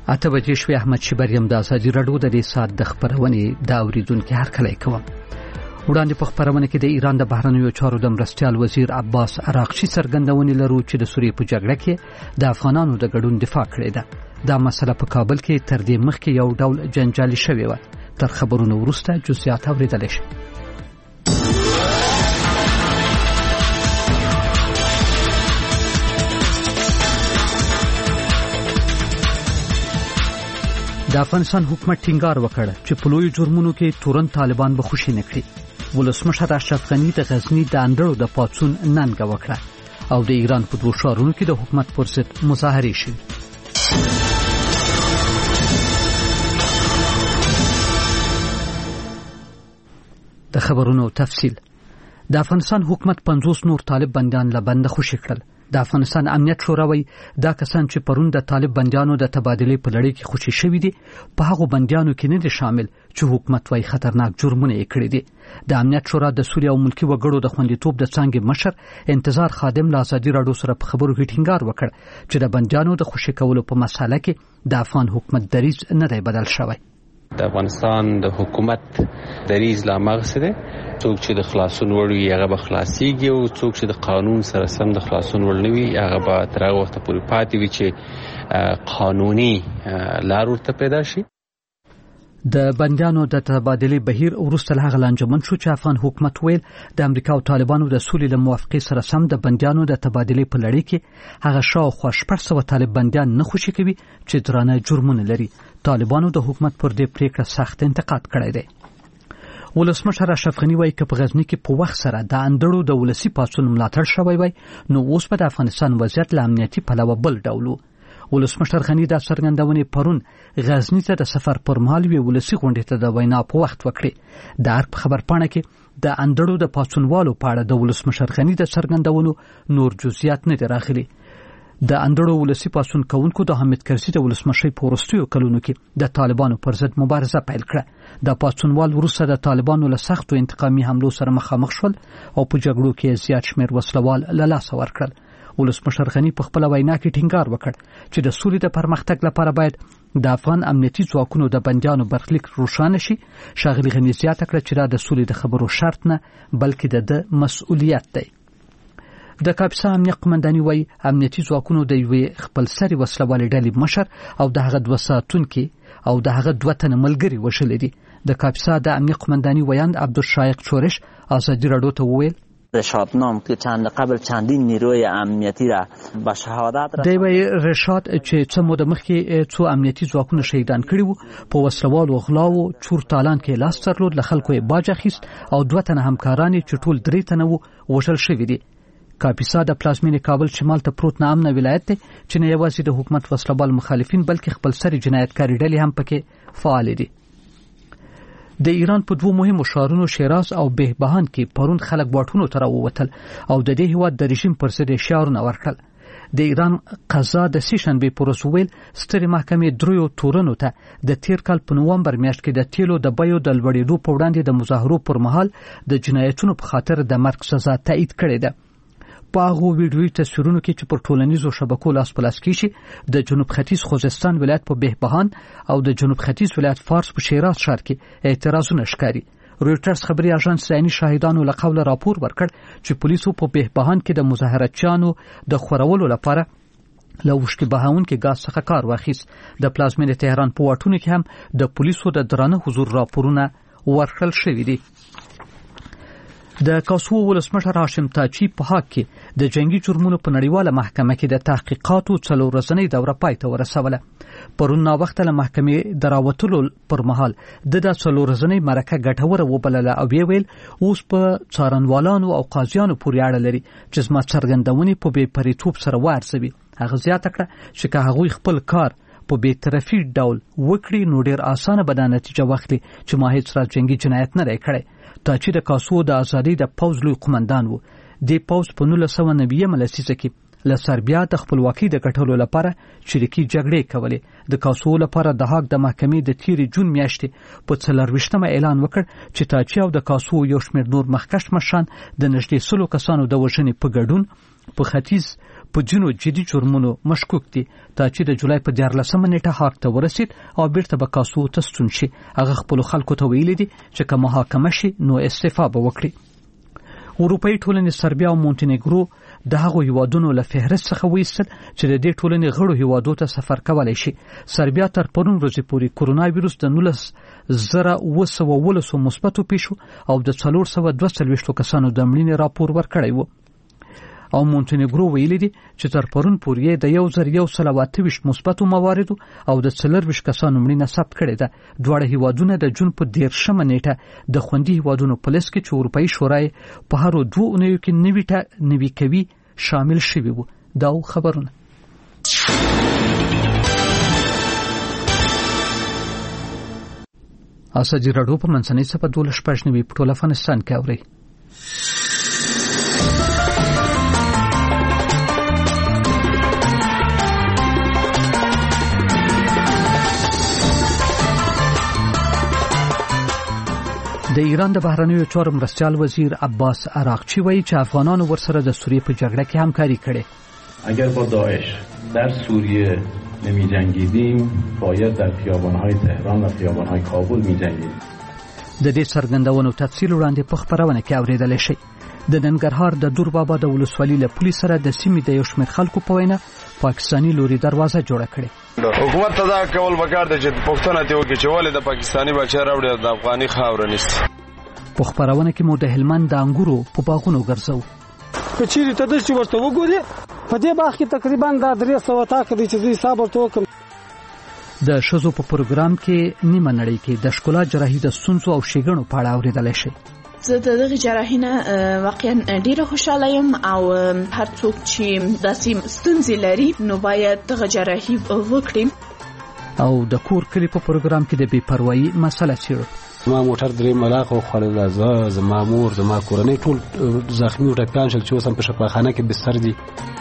اته بجې شوې. احمد شبریم د ازادي راډیو د دې ساعت د خبرونې دا اوریدونکو هرکلی کوم. وړاندې په خبرونه کې د ایران د بهرنیو چارو د مرستیال وزیر عباس عراقچي څرګندونې لرو چې د سوریې په جګړه کې د افغانانو د ګډون دفاع کړې ده. دا مسله په کابل کې تر دې مخکې یو ډول جنجالي شوې وه. تر خبرونو وروسته جزئیات اورېدلی شي. د افغانستان حکومت ټینګار وکړ چې په لوی جرمونو کې تورن طالبان به خوشي نه کړي. ولسمشر اشرف غني د غزنی د اندړو د پاڅون ننګه وکړه او د ایران په دوه ښارونو کې د حکومت پر ضد مظاهرې شوې. د خبرونو تفصیل. د افغانستان حکومت 50 نور طالب بندیان له بند خوشي کړل. د افغانستان امنیت شورا وایي دا کسان چې پرون د طالب بندیانو د تبادلې په لړۍ کې خوشي شوي دي په هغو بندیانو کې نه دي شامل چې حکومت وایي خطرناک جرمونه یې کړي دي. د امنیت شورا د سوریه او ملکی وګړو د خوندیتوب د څانګې مشر انتظار خادم له ازادي راډیو سره په خبرو کې ټینګار وکړ چې د بندیانو د خوشي کولو په مساله کې د افغان حکومت دریځ نه دی بدل شوی. د افغانستان د حکومت دریځ لا مغسه ده. څوک چې د خلاصون وړ وي هغه به خلاصيږي او څوک چې د قانون سره سم د خلاصون وړ نه وي هغه به تر هغه وخت پورې پاتې وي چې قانوني لار ورته پیدا شي. د بندیانو د تبادلې بهیر وروسته له هغه لانجمن شو چې افغان حکومت ویل د امریکا او طالبانو د سولې له موافقې سره سم د بندیانو د تبادلې په لړۍ کې هغه شاوخوا 600 طالب بندیان نه خوشي کوي چې درانه جرمونه لري. طالبانو د حکومت پر دې پریکړه سخت انتقاد کړی دی. ولسمشر اشرف غني وایي چې په غزنی کې په وخت سره د اندړو د ولسی پاڅون ملاتړ شوی وای نو اوس په افغانستان وضعیت له امنیتي پلوه بل ډول. ولسمشر غني د څرګندونې پرون غزنی ته د سفر پر مهال وی ولسی غونډې ته د وینا په وخت وکړي. د ارګ خبر پاڼه کې د اندړو د پاڅونوالو په اړه د ولسمشر غني د څرګندونو نور جزئیات نه راغلي. د اندړو ولسی پاڅون کوونکو د حامد کرزي د ولسمشي په وروستیو کلونو کې د طالبانو پر ضد مبارزه پیل کړه. د پاڅونوال وروسته د طالبانو له سختو انتقامي حملو سره مخامخ شول او په جګړو کې زیات شمېر وسلوال له لاسه ورکړل. ولسمشر غني په خپل وینا کې ټینګار وکړ چې د سولې د پرمختګ لپاره باید د افغان امنیتي ځواکونو د بندیانو برخلیک روښانه شي. ښاغلي غني زیاته کړه چې دا د سولې د خبرو شرط نه بلکې د مسؤلیت دی. د کاپیسا امنیت قومنداني وایي امنیتي ځواکونو د یوې خپلسري وسلوالې ډلې مشر او د هغه 2 ساتونکي او د هغه 2 تنه ملګري وشلې دي. د کاپیسا د امنیت قومنداني ویاند عبدالشایق چورش ازادي راډیو ته وویل رشادنام که قبل چندین نیروی امنیتی را به شهادت دی وی رشاد چې څه موده مخکې څو امنیتي ځواکونه شهیدان کړي وو په وسلوالو غلاو چور تالان کې لاس درلود له خلکو یې باج اخیست او 2 تنه همکاران چې ټول 3 تنه وو وژل شوي دي. کاپیسا د پلازمینې کابل شمال ته پروت ناامنه ولایت دی چې نه یوازې د حکومت وسلوال مخالفین بلکې خپلسري جنایتکاري ډلې هم پکې فعال دي. د ایران په 2 مهمو ښارونو شیراز او بهبهان کې پرون خلک واټونو ته راووتل او د دې هیواد د رژیم پر ضد شعارونه ورکړل. د ایران قضا د سیشنبه پر ورځ ویل سترې محکمې دریو تورنو ته د تیر کال په نومبر میاشت کې د تیلو د بیو د لوړېدو په وړاندې د مظاهرو پر مهال د جنایتونو په خاطر د مرګ سزا تایید کړې ده. په هغه ویډیوي تصویرونو کې چې پر ټولنیزو شبکو لاس په لاس کې شي د جنوب ختیځ خوزستان ولایت په بهبهان او د جنوب ختیځ ولایت فارس په شیراز ښار کې اعتراضونه ښکاري. رویټرز خبري اژانس ځاني شاهدانو له قوله راپور ورکړ چې پولیسو په بهبهان کې د مظاهراتچیانو د خورولو لپاره له وشکې بهاون کې غاز څخه کار واخیست. د پلازمینې تهران په واټونو کې هم د پولیسو د درانه حضور راپورونه ورکړل شوي دي. د کاسو ولسمشر هاشم تاجی په حق کې د جنگي جرمونو په نړیواله محکمه کې د تحقیقاتو 4 ورځنۍ دوره پای ته ورسوله. پرون نا وخت له محکمې دراوتلو پر مهال د 4 ورځنۍ مرکه ګټوره وبلله او ویل اوس په څارنوالانو او قاضیانو پورې اړه لري چې زما څرګندونې په بې پریتوب سره وارزوي. هغه زیاته کړه چې که هغوی خپل کار په بې طرفي ډول وکړي نو ډېر اسانه به نتیجه واخلي چې ما هیڅ را جنگي جنایت نه کړی. تاجی د کاسو د ازادۍ د پوز لوی قومندان وو. د پوز په 1990 لسیزه کې له سربیا د خپلواکۍ د ګټلو لپاره چریکي جګړې کولې. د کاسو لپاره د هاګ د محکمې د تیری جون میاشتې په 24مه اعلان وکړ چې تاچي او د کاسو یو شمېر نور مخکښ مشران د نږدې 100 کسانو د وژنې په ګډون په ختیځ په جنو جدي جرمونو مشکوک دي. تاچي د جولای په 14مه نیټه هاګ ته ورسید او بیرته به کاسو ته ستون شي. هغه خپل خلکو ته ویلي دي چې که محاکمه شي نو استعفا به وکړي. اروپאי ټولنې سربیا او مونټینګرو د هغو هیوادونو له فهرست څخه وایستل چې د دې ټولنې غړو هیوادو ته سفر کولای شي. سربیا تر پرون ورځې پورې کورونا وایروس د 19,912 مثبتو پیښو او د 442 کسانو د مړینې راپور ورکړی و. او مونټینګرو ویلي دي چې تر پرون پورې د 1128 مثبتو مواردو او د 24 کسانو مړینه ثبت کړې ده. دواړه هیوادونه د جون په 13مه نیټه د خوندي هیوادونو په لیست کې چې اروپאי شورای په هر 2 اونیو کې نوي کوي شامل شوي وو. دا خبرونه اساجي راډیو په منځنۍ صفه 12 په ټول افغانستان کې اوري. د ایران د بهرنیو چارو مرستیال وزیر عباس عراقچی وایي چې افغانانو ورسره د سوریه په جګړه کې همکاري کړې. اگر با داعش در سوریه نمی جنگیدیم باید در خیابان‌های تهران و خیابان‌های کابل می جنگیدیم. د دې څرګندونو تفصیل وړاندې په خبرونه کې اوریدل شي. د ننګرهار د دور بابا د ولسوالۍ له پولیس سره د سیمې د یو شمېر خلکو په وینا پاکستانی لوري دروازه جوړه کړې. حکومت ته دا کول وکړ چې پښتون ته وکړي چې ولې د پاکستانی بچی راوړي د افغاني خاور نشي. په خبرونه کې مو د هلمند د انګورو په باغونو ګرځو. په چیرې ته د څه ورته وګوري په دې باغ کې تقریبا د 300 تاکه دي چې حساب ورته وکم. د شذو په پروګرام کې نیمه نړۍ کې د ښکلا جراحي د ستونزو او شیګڼو په اړه اوریدل شي. زه دغه جراحي نه واقعا ډیره خوشاله یم او هر څوک چې داسې ستونزې لري نو باید دغه جراحي وکړي. او د کور کلی په پروګرام کې د بې پروایي مسله چیرو. ما موټر درې ملاخ او خړل زما مور زما کورنۍ ټول زخمی او ټکان شل چې اوسم په شفاخانه کې بستر دي.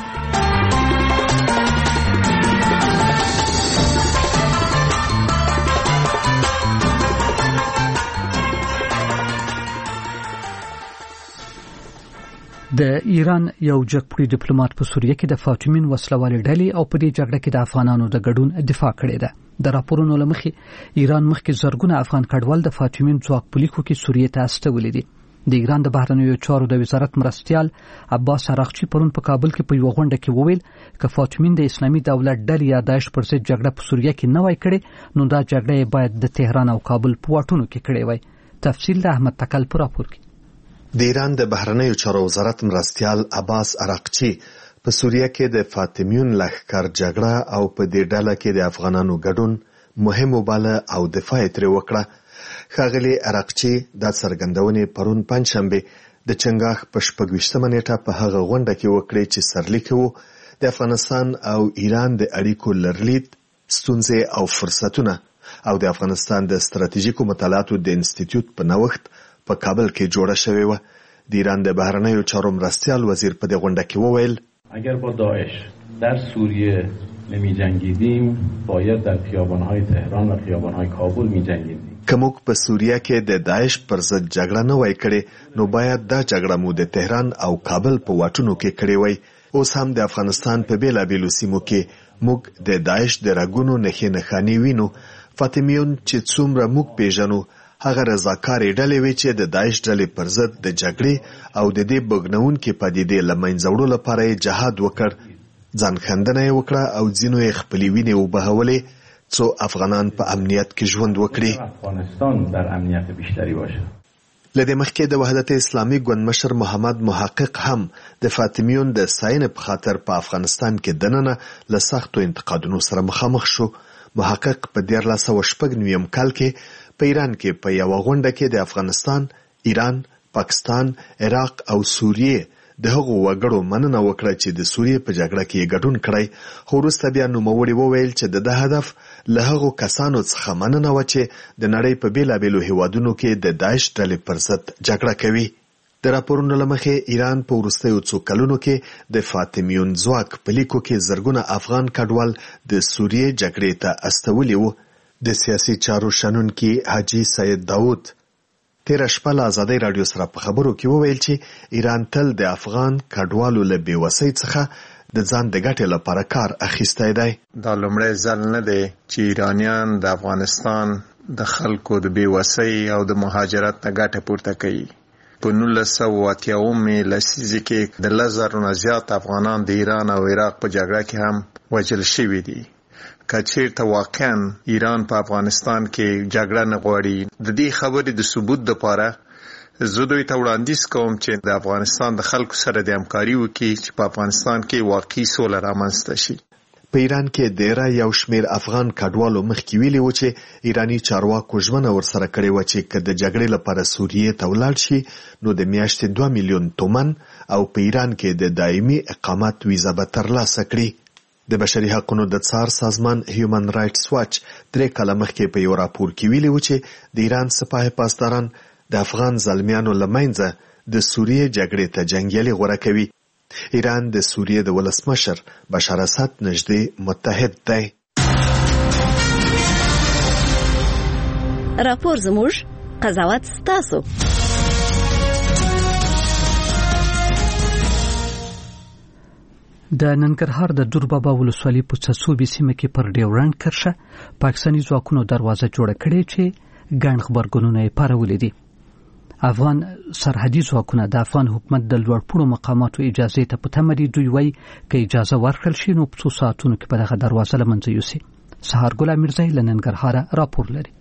د ایران یو جګپوړي ډیپلوماټ په سوریه کې د فاطمین وسلوالې ډلې او په دې جګړه کې د افغانانو د ګډون دفاع کړې ده. د راپورونو لمخې ایران مخکې زرګونه افغان کډوال د فاطمین ځواک پولیسو کې سوریه ته استولې دي. د ایران د بهرنیو چارو د وزارت مرستیال عباس عراقچی پرون په کابل کې په یو غونډه کې وویل چې فاطمین د اسلامي دولت ډلې یا داعش پر ضد جګړه په سوریه کې نه وای کړې نو دا جګړه باید د تهران او کابل په واټونو کې کړې وای. تفصیل د احمد تکل پر راپور کې. د ایران د بهرنیو چارو وزارت مرستیال عباس عراقچی په سوریه کې د فاطمیون لښکر جګړه او په دې ډله کې د افغانانو ګډون مهم وباله او دفاع ترې وکړه. ښاغلي عراقچی دا څرګندونې پرون پنځشنبه د چنګاښ په 26مه نیټه په هغه غونډه کې وکړې چې سرلیک وو د افغانستان او ایران د اړیکو لرلید ستونزې او فرصتونه او د افغانستان د ستراتیژیکو مطالعاتو د انسټیټیوټ په نوښت په کابل کې جوړه شوې و. د ایران د بهرنیو چارو مرستیال وزیر په دې غونډه کې وویل اگر با داعش در سوریه نمی جنگیدیم باید در خیابان‌های تهران و خیابان‌های کابل می جنگیدیم. که موږ په سوریه کې د داعش پر ضد جګړه نه وای کړې نو باید دا جګړه مو د تهران او کابل په واټونو کې کړې وای. اوس هم د افغانستان په بیلابیلو سیمو کې موږ د داعش د رګونو نښې نښانې وینو. فاطمیون چې څومره موږ پیژنو هغه رضاکارې ډلې وي چې د داعش ډلې پر ضد د جګړې او د دې بګنونکې پدیدې له منځه وړلو لپاره یې جهاد وکړ. ځان خندنه یې وکړه او ځینو یې خپلې وینې وبهولې څو افغانان په امنیت کې ژوند وکړي. افغانستان در امنیت بیشتری باشه. له دې مخکې د وحدت اسلامي ګوند مشر محمد محقق هم د فاطمیون د ستاینې په خاطر په افغانستان کې دننه له سختو انتقادونو سره مخامخ شو. محقق په 1996 کال کې په ایران کې په یو غونډه کې د افغانستان، ایران، پاکستان، عراق او سوریه د هغو وګړو مننه وکړه چې د سوریه په جګړه کې ګډون کړی. خو وروسته بیا نوموړي وویل چې د هدف له هغو کسانو څخه مننه و چې د نړۍ په بیلابیلو هیوادونو کې د داعش ډلې پر ضد جګړه کوي. د راپورونو لمخې ایران په وروستیو څو کلونو کې د فاطمیون ځواک په لیکو کې زرګونه افغان کډوال د سوریې جګړې ته استولي وو. د سیاسي چارو شنونکي حاجی سید داود تیر شپه له آزادۍ رادیو سره په خبرو کې وویل چې ایران تل د افغان کډوالو له بېوسۍ څخه د ځان د ګټې لپاره کار اخیستی دی. دا لومړی ځل نه دی چې ایرانیان د افغانستان د خلکو د بېوسۍ او د مهاجرت نه ګټه پورته کوي. په 1980 لسیزه کې د 1000 نه زیات افغانان د ایران او عراق په جګړه کې هم وژل شوي دي. که چیرته واقعا ایران په افغانستان کې جګړه نه غواړي، د دې خبرې د ثبوت لپاره زه دوی ته وړاندیز کوم چې د افغانستان د خلکو سره د همکاري وکړي چې په افغانستان کې واقعي سوله رامنځته شي. په ایران کې ډیره یو شمیر افغان کډوالو مخکې ویلي و چې ایرانی چارواکو ژمنه ورسره کړې و چې که د جګړې لپاره سوریې ته ولاړ شي نو د میاشتې 2 میلیون تومن او په ایران کې د دایمي اقامت ویزه به ترلاسه کړي. د بشري حقوقو د څار سازمان هیومن رائټس واچ 3 کاله مخکې په یو راپور کې ویلي و چې د ایران سپاه پاسداران د افغان زلمیانو لمنځه د سوریې جګړې ته جنگیالي غوره کوي. ایران د سوریې د ولسمشر بشار اسد نږدې متحد دی. راپور زموږ، قضاوت ستاسو. د ننګرهار د دوربابا ولسوالۍ په څڅوبي سیمه کې پر ډیورنډ کرښه پاکستاني ځواکونو دروازه جوړه کړې چې ګڼ خبرګونونه یې پارولې دي. افغان سرحدي ځواکونه د افغان حکومت د لوړپوړو مقاماتو اجازه ته په تمه دي. دوی وایي که اجازه ورکړل شي نو په 2 ساعتونو کې به دغه دروازه له منځه یوسي. سهار ګل امیرزی له ننګرهاره راپور لري.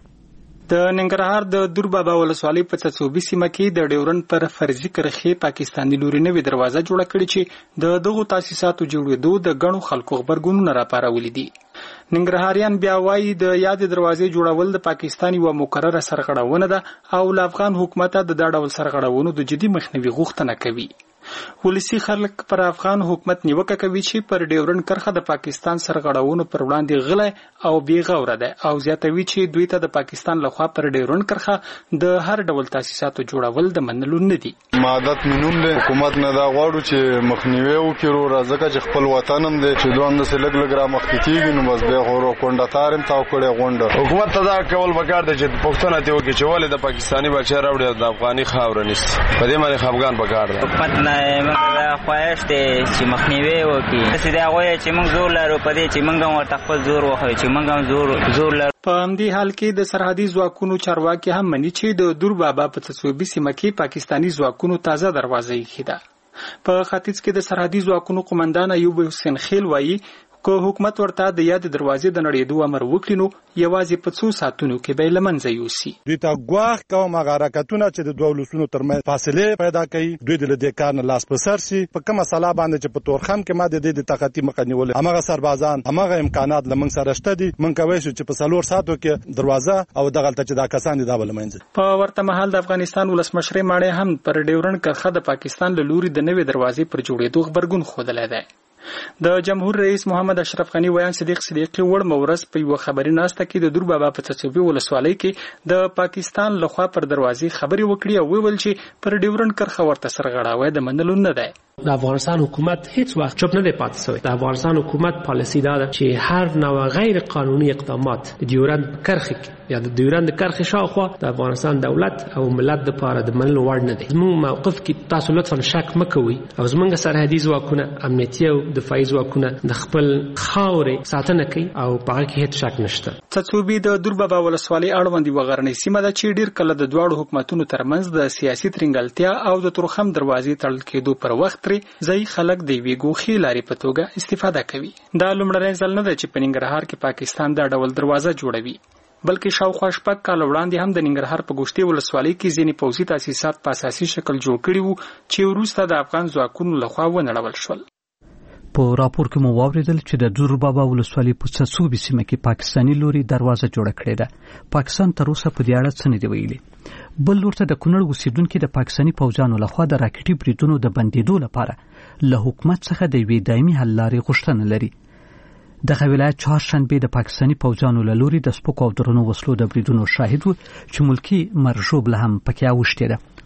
د ننګرهار د دوربابا ولسوالۍ په څڅوبي سیمه کې د ډیورنډ پر فرضي کرښې پاکستاني لوري نوې دروازه جوړه کړې چې د دغو تاسیساتو جوړېدو د ګڼو خلکو خبرګونونه راپارولي دي. ننګرهاریان بیا وایي د یاد دروازې جوړول د پاکستان یو مقرره سرغړونه ده او له افغان حکومت د دا ډول سرغړونو د جدي مخنیوي غوښتنه کوي. ولسی خلک پر افغان حکومت نیوکه کوي چې پر ډیورنډ کرښه د پاکستان سرغړونو پر وړاندې غلی او بې غوره ده او زیاتوي چې دوی ته د پاکستان لخوا پر ډیورنډ کرښه د هر ډول تاسیساتو جوړول د منلو نه دي. مادت منوم له حکومت نه دا غواړو چې مخنیوي وکړو، راځکه چې خپل وطن هم دی چې دوه هم د لګ را مخ کیږي نو بس به غوړو کونډه تارم تاو کړي غونډه. حکومت ته دا کول پکار دی چې پښتون ته وکړي چې ولې د پاکستاني بچی راوړي د افغاني خاور نیس په دې باندې خفګان پکار دی. حکومت نه موږ خواهش دی چې مخنیوي وکړي. څه دی هغه چې موږ زور لرو په دې چې موږ هم ورته خپل زور وخوي چې موږ هم زور لرو. په همدې حال کې د سرحدي ځواکونو چارواکي هم مني چې د دوربابا په څڅوبي سیمه کې پاکستاني ځواکونو تازه دروازه یې ده. په ختیځ کې د سرحدي ځواکونو قومندان ایوب حسین خیل وایي که حکومت ورته د یاد دروازې د نړېدو امر وکړي نو یوازې په 2 ساعتونو کې به له منځه یوسي. دوی ته ګواښ کوم هغه حرکتونه چې د دوه ولسونو ترمنځ فاصله پیدا کوي دوی د دې کار نه لاس په سر شي. په کومه مسله باندې چې په تورخم کې ما د دې د طاقتي مخه نیول همغه سربازان همغه امکانات لمن سره شته دي. من کوي چې په 4 ساعتو کې دروازه او دغلته چې دا کسان دي دا بل منځ. په ورته مهال د افغانستان ولسمشر ماړی هم پر ډیورنډ کرښه د پاکستان له لوري د نوې دروازې پر جوړېدو خبرګون خوده دی. د جمهور رئیس محمد اشرف غنی ویان صدیق صدیقی وړ مورز په یو خبري ناسته کې د دوربابا په څڅوبي ولسوالۍ کې د پاکستان لخوا پر دروازې خبري وکړي او ویل چې پر ډیورنډ کرښه ورته سرغړاوی د منلو نه دی. د افغانستان حکومت هیڅ وخت چوپ نه دی پاتې شوی. د افغانستان حکومت پالیسی دا ده چې هر نوع غیر قانوني اقدامات د ډیورنډ کرښې یا د ډیورنډ کرښې شاوخوا د افغانستان دولت او ملت لپاره د منلو وړ نه دی. زموږ موقف کې تاسو لطفا شک مکوئ او زموږ سرحدي ځواکونه امنیتي او دفاعي ځواکونه د خپل خاورې ساتنه کوي او په هغه کې هیڅ شک نشته. څڅوبي د دوربابا ولسوالۍ اړوند یوه غرنۍ سیمه ده چې ډېر کله د دواړو حکومتونو ترمنځ د سیاسي ترنګلتیا او د تورخم دروازې تړل کېدو پر وخت ځای خلک د یوې ګوښې لارې په توګه استفاده کوي. دا لومړنی ځل نه ده چې په ننګرهار کې پاکستان دا ډول دروازه جوړوي بلکې شاوخوا 6 کاله وړاندې هم د ننګرهار په ګوشتې ولسوالۍ کې ځینې پوځي تاسیسات په اساسي شکل جوړ کړي وو چې وروسته د افغان ځواکونو لخوا ونړول شول. په راپور کې مو واوریدل چې د دوربابا ولسوالۍ په څڅوبي سیمه کې پاکستاني لوري دروازه جوړه کړې ده. پاکستان تر اوسه په دې اړه څه نه دی ویلي. بل لورته د کونړ اوسیدونکو د پاکستاني پوځانو لخوا د راکټي بریدونو د بندیدو لپاره له حکومت څخه د یوې دایمي حل لارې غوښتنه لري. دغه ولایت چهارشنبه د پاکستاني پوځانو له لوري د سپکو او درنو وسلو د بریدونو شاهد و چې ملکی مرجوب له هم پکې اوښتې ده.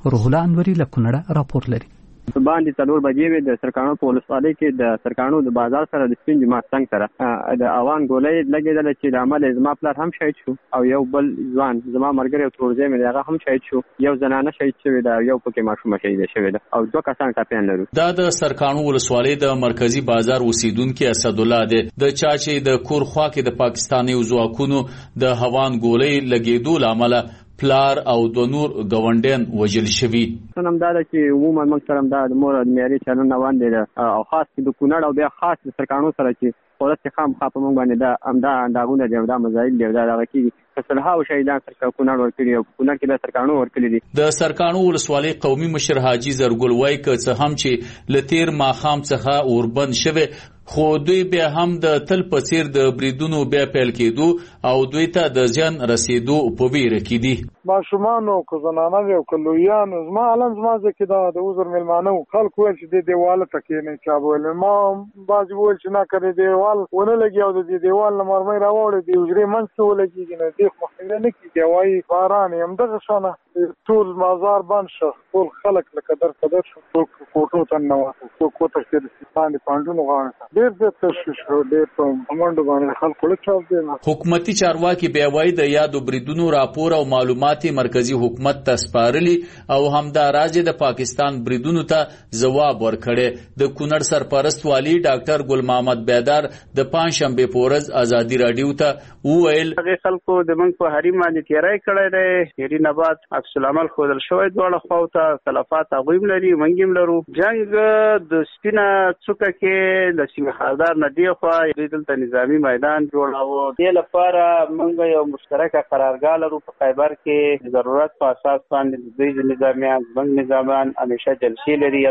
روح الله انوري له کونړه راپور لري. باندې څلور بجې وې د سرکانو په ولسوالۍ کې د سرکانو د بازار سره د سپین جماعت څنګ سره د اوان ګولۍ لګېدل چې د عمل زما پلار هم شهید شو او یو بل ځوان زما مرګري او ترورځي مې هغه هم شهید شو. یو زنانه شهید شوې ده، یو پکې ماشوم شهید شوې ده او دوه کسان ټاپیان لرو. دا د سرکانو ولسوالۍ د مرکزی بازار اوسیدونکو اسد الله ده د چا چې د کور خوا کې د پاکستاني ځواکونو د هوان ګولۍ لګېدو لامل پلار او د نور گاونډیان وجل شوی. نن دا چې عموما موږ سره د مور د معیاري چلن روان دي او خاص د کونړ او بیا خاص د سرکانو سره چې قدرت خام خاطر موږ باندې دا امدا انداغونه دي دا مزایل دي دا لکه فصلها او شهیدان سرکانو کونړ ورکړي او کونړ کې د سرکانو ورکړي دي. د سرکانو ولسوالۍ قومي مشر حاجی زرګل وای ک څه هم چې لتیر ماخام څخه اوربند شوه خو دوی بیا هم د تل په څیر د بریدونو بیا پیل کېدو او دوی ته د ځان رسیدو په ویره کې دي. ماشومان او زنانه او کلویان زما علم زما ځکه دا د وزر ملمانو خلک ویل چې د دیواله تکې نه چابول ما باز ویل چې نه کړی دیوال ونه لګي او د دیوال مرمۍ راوړې دی وجري منځ ولګي نه دی خو نه کیږي وای باران هم دغه شانه ټول مازار باندې شو ټول خلک لکه در قدر شو کوټو ته نو کوټه کې ستاندې پاندونو غاړه ډېر د تشویش ډېر په منډه باندې خلک له چاپ دي. حکومتي چارواکي بیا وایي د یادو بریدونو راپور او معلوماتي مرکزی حکومت ته سپارلي او همدا راځي د پاکستان بریدونو ته ځواب ورکړي. د کونړ سرپرست والی ډاکټر ګل محمد بیدار د پنځشنبه په ورځ ازادي رادیو ته وویل هغه خلکو د موږ په حریم باندې تیاری کړی دی هری نه بعد عکس العمل خودل شوی دواړه خواته تلفات هغوی لري منګم لرو. جنگ د سپینه څوکه کې د سیمه حالدار نه دی خو دلته نظامی میدان جوړاوه. د لپاره موږ یو مشترکه قرارګاه لرو په خیبر کې ضرورت په اساس باندې د نظامیان بنګ نظامیان همیشه جلسې لري.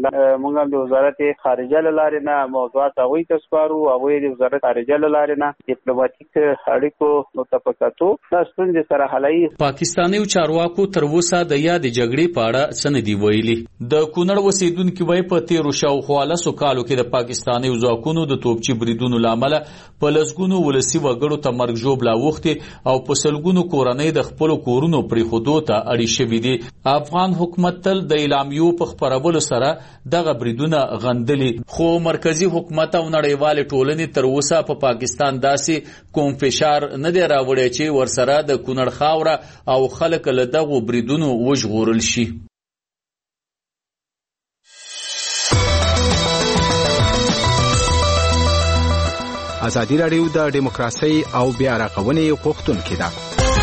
موږ هم د وزارت خارجه لارې نه موضوعات هغوی ته سپارو هغوی د وزارت خارجه لارې نه ډیپلوماټیک اړیکو متفقاتو دا ستونزې سره حلوي. پاکستاني چارواکو تر اوسه د یاد جګړې په اړه څه نه دی ویلي. د کونړ اوسیدونکو وایي په تیرو شاوخوا لسو کالو کې د پاکستاني ځواکونو د توپچي بریدونو لامل په لسګونو ولسی وګړو ته مرګ ژوبلا وخته او په سلګونو کورنۍ د خپل کورونو پرې خودو ته اړي شوې دي. افغان حکومت تل د اعلامیو په خبرولو سره دغه بریدونه غندلي خو مرکزی حکومت او نړیوال ټولنې تر اوسه په پاکستان داسې کوم فشار نه دی راوړی چې ورسره د کونړ خاوره او خلک له دغه بریدونو وژغورل شي. ازادي رادیو د دیموکراسي او بیا راغونې غوښتونکې ده.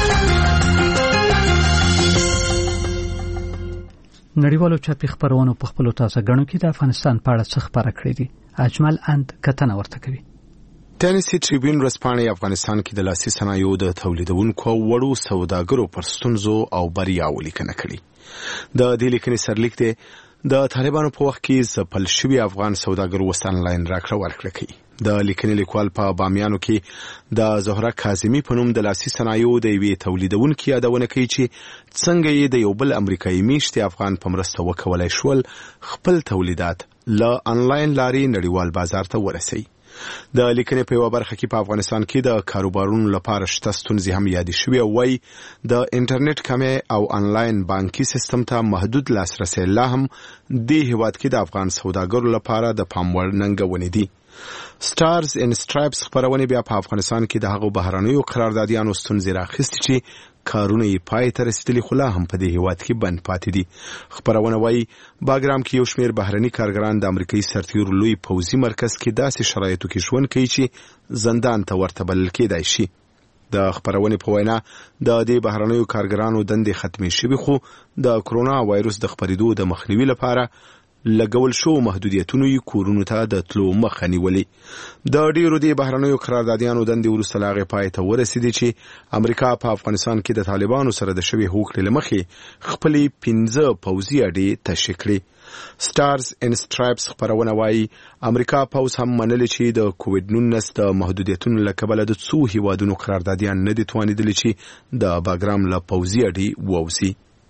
نړیوالو چاپی خبرونو په خپل تازه غنو کې د افغانستان په اړه څه خبره کړې دي. اجمل اند کتنه ورته کوي. ټینسی ټریبیون ورځپاڼې افغانستان کې د لاسي صنایعو د تولیدونکو وړو سوداګرو پر ستونزو او بریاوو لیکنه کړې. د دې لیکنې سرلیک دی د طالبانو په وخت کې ځپل شوي افغان سوداګرو وس انلاین راکړه ورکړه کوي. د لیکنې لیکوال په بامیانو کې د زهره کاظمی په نوم د لاسي صنایعو د یوې تولیدونکو یادونه کوي چې څنګه یې د یو بل امریکایي میشتي افغان په مرسته وکولای شول خپل تولیدات له انلاین لارې نړیوال بازار ته ورسوي. د لیکنې په یو برخه کې په افغانستان کې د کاروبارونو لپاره شته ستونزې هم یاد شوي او وايي د انټرنیټ کمې او انلاین بانکي سیستم ته محدود لاسرسي لا هم د هیواد کې د افغان سوداګرو لپاره د پام وړ ننګونې دي. سټارز ان سټرایپس خبرونه بیا په افغانستان کې د هغو بهرانيو قراردادیانو ستونزې راخستې چې کارونه یې پای ته رسیدلي خو لا هم په دې هیواد کې بند پاتې دي. خبرونه وايي باګرام کې یو شمېر بهرني کارګران د امریکایي سرتیرو لوی پوځي مرکز کې داسې شرایطو کې ژوند کوي چې زندان ته ورته بلل کېدای شي. د خبرونه په وینا د دې بهرنیو کارګرانو دندې ختمې شوي خو د کرونا وایروس د خپرېدو د مخنیوي لپاره لګول شو محدودیتونو یې کورونو ته د تلو مخه نیولې. د ډیرو د بهرنیو قراردادیانو دندې وروسته لا غي پای ته ورسېدي چې امریکا په افغانستان کې د طالبانو سره د شوی هوکړې لمخې خپلې 15 پوځي اډې تشکیل کړې. سټارز ان سټرایپس خبرونه وايي امریکا پوز هم منل چې د کووډ 19 د محدودیتونو لکبل د څو هیوادونو قراردادیان نه دي توانیدل چې د باګرام له پوځي اډې ووسی.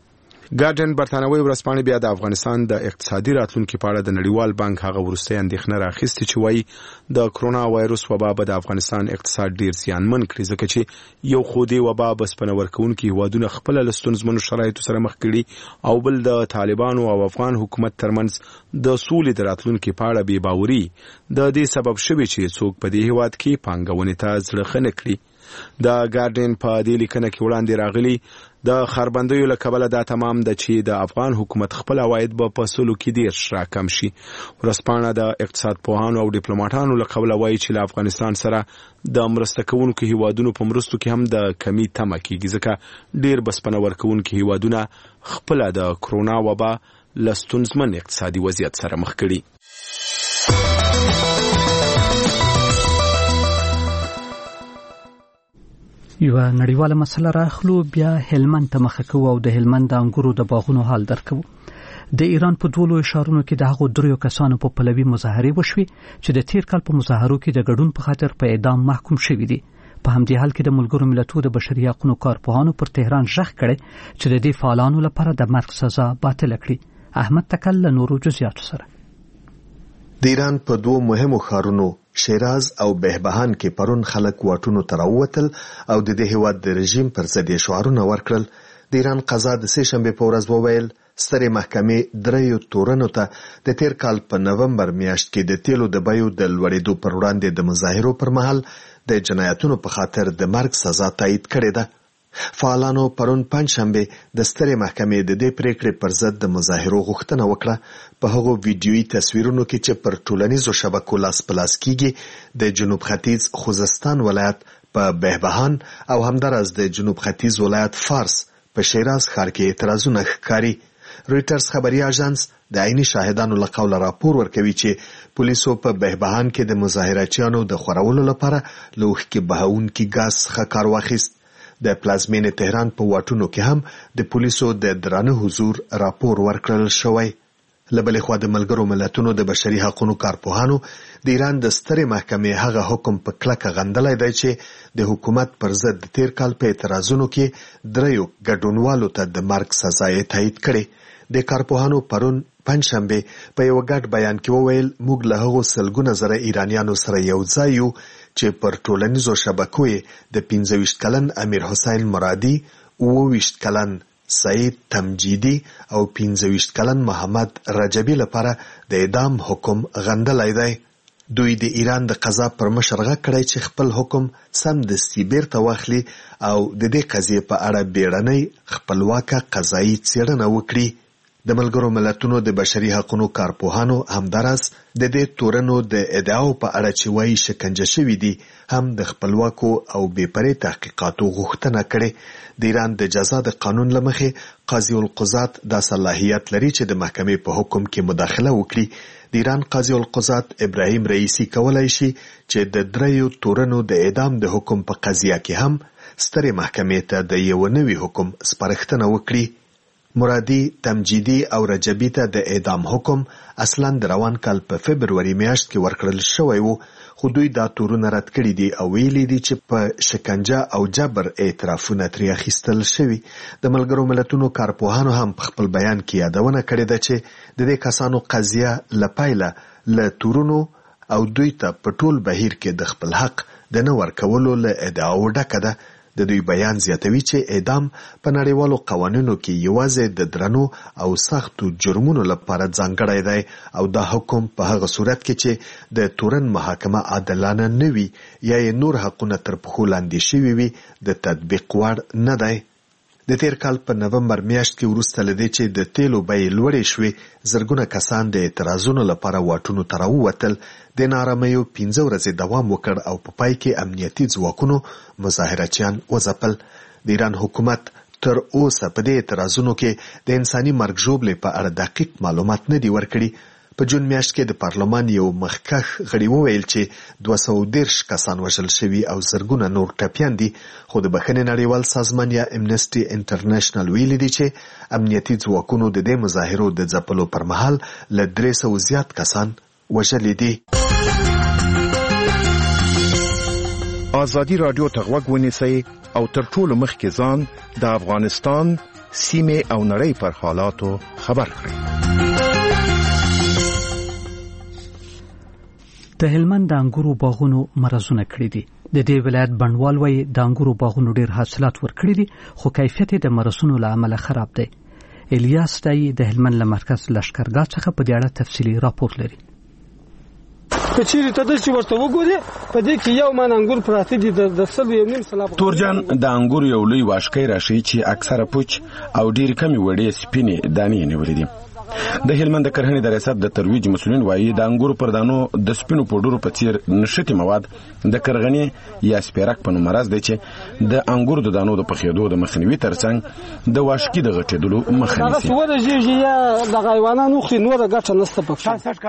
ګارډین برتانوي ورځپاڼه بیا د افغانستان د اقتصادي راتلونکو په اړه د نړیوال بانک هغه ورستۍ اندېښنه راخیستې چې وایي د کرونا وایروس وبا به د افغانستان اقتصاد ډیر زیانمن کړي ځکه چې یو خودي وبا بسپنه ورکوونکي هیوادونه خپل لستونزمنو شرایطو سره مخ کړي او بل د طالبانو او افغان حکومت ترمنځ د سولې د راتلونکو په اړه بې باوري د دې سبب شوی چې څوک په دې هیواد کې پانګونې ته زړه ښه نه کړي. د ګارډین په دې لیکنه کې وړاندې راغلي د خربندیو له کبله دا تمام د چې د افغان حکومت خپل عواید به په سلو کې ډیر راکم شي. ورځپاڼه د اقتصاد پوهانو او ډیپلوماټانو له قبله وایي چې له افغانستان سره د مرسته کوونکو هیوادونو په مرستو کې هم د کمی تمه کیږي ځکه ډیر بسپنه ورکوونکو هیوادونه خپل د کرونا وبا لستونزمن اقتصادي وضعیت سره مخ کړي. یو نړیواله مسله راخلو بیا هلمند ته مخه کوو او د هلمند د انګورو د باغونو حال درکو. د ایران په دوه لوی ښارونو کې د هغو دریو کسانو په پلوي مظاهره وشوي چې د تیر کال په مظاهرو کې د ګډون په خاطر په اعدام محکوم شوي دي. په همدې حال کې د ملګرو ملتونو د بشري حقوقو کارپوهانو پر تهران ژغ کړي چې د دې فعالانو لپاره د مرګ سزا باطل کړي. احمد تکل له نورو جزئیاتو سره. د ایران په دوه مهمو ښارونو شیراز او بهبهان کې پرون خلک واټونو ته راووتل او د دې هیواد د رژیم پر ضد شعارونه ورکړل. د ایران قضا د سه شنبه په ورځ وویل سترې محکمې دریو تورنو ته د تیر کال په نومبر میاشت کې د تیلو د بیو د لوړېدو پر وړاندې د مظاهرو پر مهال د جنایتونو په خاطر د مرګ سزا تایید کړې ده. فعالانو پرون پنځشنبه د سترې محکمې د دې پریکړې پر ضد د مظاهرو غوښتنه وکړه. په هغو ویډیويي تصویرونو کې چې پر ټولنیزو شبکو لاس پلاس کیږي د جنوب ختیځ خوزستان ولایت په بهبهان او همدارس د جنوب ختیځ ولایت فارس په شیراز ښار کې اعتراضونه ښکاري. رويټرز خبري اژانس د عیني شاهدانو له قوله راپور ورکوي چې پولیسو په بهبهان کې د مظاهرچیانو د خورولو لپاره لوښ کې بهاونکي ګاز څخه کار واخیست. د پلازمینې تهران په واټونو کې هم د پولیسو د درانه حضور راپور ورکړل شوی. لبلې خوا د ملګرو ملتونو د بشري حقوقو کارپوهانو د ایران د سترې محکمې هغه حکم په کلکه غندلی دی چې د حکومت پر ضد تیر کال په اعتراضونو کې دریو ګډونوالو ته د مرګ سزا یې تایید کړې. د کارپوهانو پرون پنځشنبه په یو ګډ بیان کې وویل موږ له هغو سلګونه زره ایرانیانو سره یو ځای یو چې پر ټولنیزو شبکو د 25 کلن امیر حسین مرادي، 29 کلن سعید تمجیدی او 25 کلن محمد رجبی لپاره د اعدام حکم غندلی دی. دوی د ایران د قضا پر مشر غږ کړی چې خپل حکم سم د سیبیر ته واخلي او د دې قضیې په اړه بیړنۍ خپلواکه قضایي څېړنه وکړي. د ملګرو ملتونو د بشري حقوقو کارپوهانو همدارس د دې تورنو د ادعاو په اړه چې وایي شکنجه شوي دي هم د خپلواکو او بې پرې تحقیقاتو غوښتنه کړې. د ایران د جزا د قانون له مخې قاضي القضات دا صلاحیت لري چې د محکمې په حکم کې مداخله وکړي. د ایران قاضي القضات ابراهیم رئیسی کولای شي چې د دریو تورنو د اعدام د حکم په قضیه کې هم سترې محکمې ته د یو نوي حکم سپارښتنه وکړي. مرادي، تمجیدی او رجبی ته د اعدام حکم اصلا د روان کال په فبروري میاشت کې ورکړل شوی وو، خو دوی دا تورونه رد کړي دي او ویلي دي چې په شکنجه او جبر اعترافونه ترې اخیستل شوي. د ملګرو ملتونو کارپوهانو هم په خپل بیان کې یادونه کړې ده چې د دې کسانو قضیه له پیله له تورونو او دوی ته په ټول بهیر کې د خپل حق د نه ورکولو له ادعاو ډکه ده. د دوی بیان زیاتوي چې اعدام په نړیوالو قوانینو کې یوازې د درنو او سختو جرمونو لپاره ځانګړی دی او دا حکم په هغه صورت کې چې د تورن محاکمه عادلانه نه وي یا یې نور حقونه تر پښو لاندې شوي وي د تطبیق وړ نه دی. د تیر کال په نومبر میاشت کې وروسته له دې چې د تیلو بیې لوړې شوې زرګونه کسان د اعتراضونو لپاره واټونو ته راووتل. د ناارامیو 15 ورځې دوام وکړ او په پای کې امنیتي ځواکونو مظاهرچیان وځپل. د ایران حکومت تر اوسه په دې اعتراضونو کې د انساني مرګ ژوبلې په اړه دقیق معلومات نه دي ورکړي. په جون میاشت کې د پارلمان یو مخکښ غړي وویل چې 213 کسان وژل شوي او زرګونه نور ټپیان دي، خو د بخښنې نړیوال سازمان یا امنسټي انټرنیشنل ویلي دي چې امنیتي ځواکونو د دې مظاهرو د ځپلو پر مهال له 300 زیات کسان وژلي دي. ازادي رادیو ته غوږ ونیسئ او تر ټولو مخکې ځان د افغانستان سیمه او نړۍ پر حالاتو خبر کړي. د هلمند د انګورو باغونو مرزونه کړی دي. د دې ولایت بڼوال وایي د انګورو باغونو ډیر حاصلات ورکړي دي، خو کیفیت د مرزونو له امله خراب دی. الیاس دای د هلمند له مرکز لشکرګاه څخه په دې اړه تفصیلي راپور لري. کچېری ته د څه ورته وګوري په دې کې یو من انګور پراته دي د 1.5 سلاب. تورجان د انګور یو لوی واشکې راشي چې اکثره پوچ او ډیر کمی وړې سپینې دانې نیولې دي. د هلمند کرهنې د ریاست د ترویج مسولین وایي د انګور پر دانو د سپینو پوډرو په څیر نشټي مواد د کرغنې یا سپیرک په نوم مرز دی چې د انګور د دانو د پخېدو د مخنیوي ترڅنګ د واشکې د غټېدلو مخه نیسي. دا څوره جیږي یا د غیوانانو خو نور غټه نسته پکې.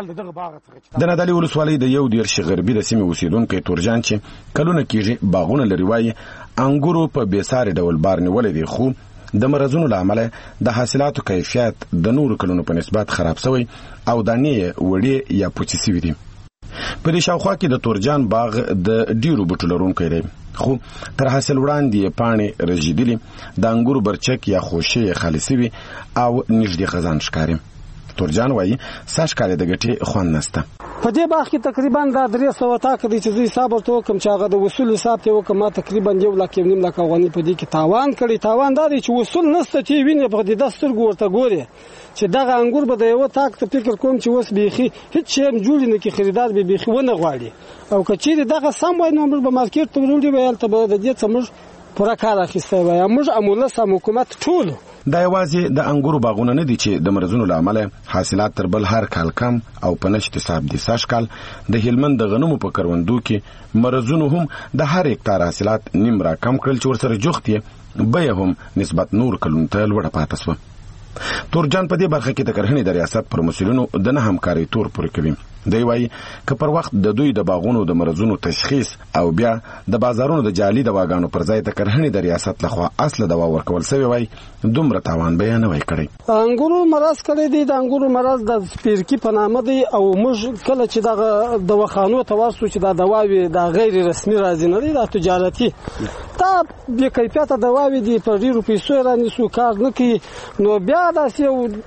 د نادعلي ولسوالۍ د 1 غربي د سیمې اوسیدونکو تورجان چې کلونه کېږي باغونه لري وایي انګورو په بیساري ډول بار نیولې دي، خو د مرزونو له امله د حاصلاتو کیفیت د نورو کلونو په نسبت خراب شوی او دانې وړې یا پوچې شوي دي. په دې شاوخوا کې د تورجان باغ د ډیرو بوټو لرونکی دی، خو تر حاصل وړاندې پاڼې رژېدلي، د انګورو برچک یا خوشې خالي شوي او نږدې خزان ښکاري. تورجان وایي سږ کال د ګټې خوند نشته. په دې باغ کې تقریبا د 300 تاکه دي چې زه حساب ورته وکم چې هغه د وصول حساب ته وکم ما تقریبا 1.5 لک افغانۍ په دې کې تاوان کړی. تاوان دا دی چې وصول نشته چې ویني په دې دسترګو ورته ګوري چې دغه انګور به د یو تاک ته فکر کوم چې وس بيخي هیڅ شی جوړ نه کی خریدار به بيخي ونه غواړي او کچې دغه سم وای نو موږ به مارکیټ ته وروړي ویل ته به د دې څه موږ پوره کار اخیسته وای موږ اموله سم حکومت ټول. دا یوازې د انګورو باغونه نه دي چې د مرزونو له امله حاصلات تر بل هر کال کم او په نشت حساب دي. سږ کال د هلمند د غنمو په کروندو کې مرزونو هم د هر هکتار حاصلات نیم را کم کړل چې ورسره جوخت یې بیه هم نسبت نور کلونو ته لوړه پاتې شوه. تورجان په دې برخه کې د کرهنې د ریاست پر مسولینو د نه همکارۍ تور پورې کوي. دی وایي که پر وخت د دوی د باغونو د مرزونو تشخیص او بیا د بازارونو د جعلي دواګانو پر ځای د کرهنې د ریاست لخوا اصل دوا ورکول شوی وای دومره تاوان به نه وای کړی. انګورو مرز کړی دی، د انګورو مرز د سپیرکی په نامه دی او موږ کله چې دغه دواخانو ته ورسو چې دا دواوی د غیر رسمي راځي نه دی، د تجارتي دا بې کیفیته دواوی دی په ډیرو پیسو رانیسو کار نه کوي. نو بیا داسې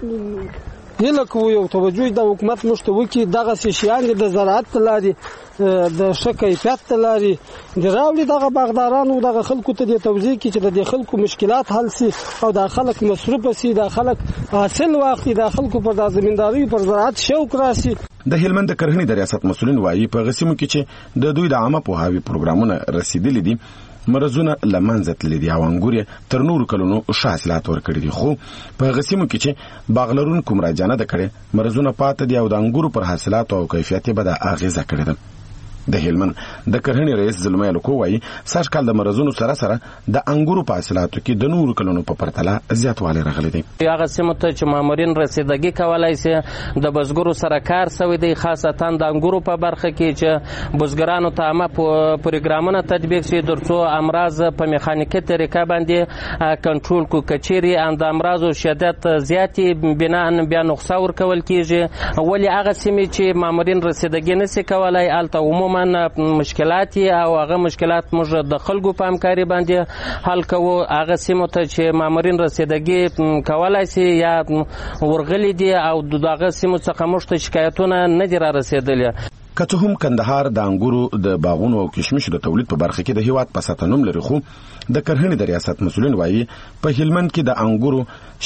هله کوو یو توجه د حکومت مشته وکي دغه شیان د زراعت لاري د ښه کیفیت لاري د راوړي دغه باغدارانو دغه خلکو ته د توزیع کی چې د خلکو مشکلات حل سي او د خلک مصروف سي، د خلک حاصل واخلي، د خلکو پر د زمینداری پر زراعت شوق راسي. د هلمند کرهنې د ریاست مسولین وایي په غسیمو کې چې د دوی د عامه پوهاوي پروګرامونه رسیدلي دي مرزونه لمنځه تللي دي او انګور تر نورو کلونو ښه حاصلات ورکړي دي، خو په غسیمو کې چې باغ لرونکو مراجعه نه کړي مرزونه پاتې دي او د انګورو پر حاصلات او کیفیت به د اغیزه کړي ده. د هلمند د کرهنې رئیس زلمی لکو وایي سږ کال د مرزونو سره سره د انګورو په حاصلاتو کې د نورو کلونو په پرتله زیاتوالی راغلی دی. هغه سیمو ته چې مامورین رسیدګي کولای شي د بزګرو سره کار سوی دی، خاصتا د انګورو په برخه کې چې بزګرانو ته عامه پروګرامونه تطبیق شي ترڅو امراض په میخانیکي طریقه باندې کنټرول کو. کچيري د امراضو شدت زیاتی بنا بیا نقصا ورکول کیږي، ولی هغه سیمې چې مامورین رسیدګي نشي کولای الته عموما مشکلات او هغه مشکلات موږ د خلکو په همکاري باندې حل کوو. هغه سیمو ته چې مامورین رسیدګي کولای شي یا ورغلي دي او دغه سیمو څخه موږ ته شکایتونه نه دي را رسیدلي. که څه هم کندهار د انګورو د باغونو او کشمشو د تولید په برخه کې د هیواد په سطح نوم لري، خو د کرهنې د ریاست مسولین وایي په هلمند کې د انګورو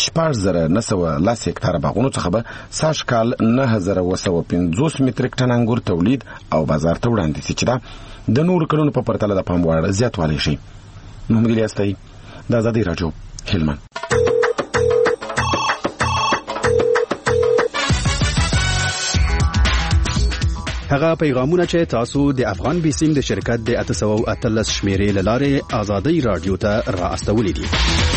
6,910 هکتاره باغونو څخه به سږ کال 9,250 متریک ټن انګور تولید او بازار ته وړاندې شي چې دا د نورو کلونو په پرتله د پام وړ زیاتوالی شي. محمد الیاس تای د آزادۍ راډیو هلمند. هغه پیغامونه چې تاسو د افغان بیسیم د شرکت د 813 شمیرې لاره آزادۍ رادیو ته را استولې دي.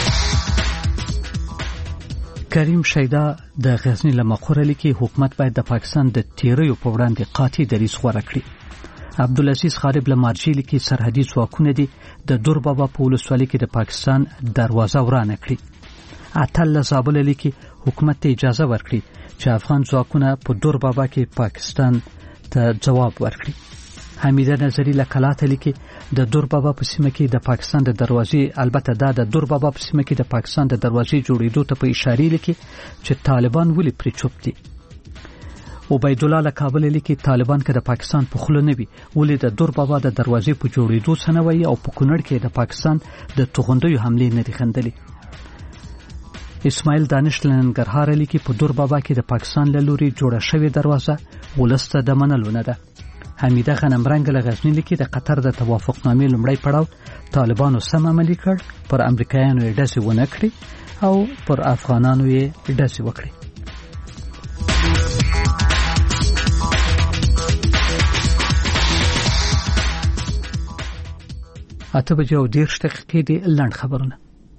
کریم شیدا د غزنی لمقور لیکي حکومت باید د پاکستان د تیریو په وړاندې قاطع دریځ غوره کړي. عبدالعزیز خالد لمارجی لیکي سرحدي ځواکونه دي د دور بابا په ولسوالۍ کې د پاکستان دروازه ورانه کړي. عطل زابل لیکي حکومت ته اجازه ورکړي چې افغان ځواکونه په دور بابا کې پاکستان ته جواب ورکړي. حمیده نظری له کلاته لیکي د دور بابا په سیمه کې د پاکستان د دروازې البته د دور بابا په سیمه کې د پاکستان د دروازې جوړېدو ته په اشاره لیکي چې طالبان ولې پرې چوپ دي. عبید الله له کابل لیکي طالبان که د پاکستان په خوله نه وي ولې د دور بابا د دروازې په جوړېدو سنوي او په کونړ کې د پاکستان د توغندیو حملې نه دي خندلي. اسماعیل دانش لنګرهار لیکي په دور بابا کې د پاکستان له لوري جوړه شوې دروازه ولسته د منلو نه ده. حمیده غنمرنګ له غزنی لیکي د قطر د توافقنامې لومړی پړاو طالبانو سم عملي کړ، پر امریکایانو یې ډزې ونه کړې او پر افغانانو یې ډزې وکړې. اته بجې او 10 دقیقې دي. لنډ خبرونه.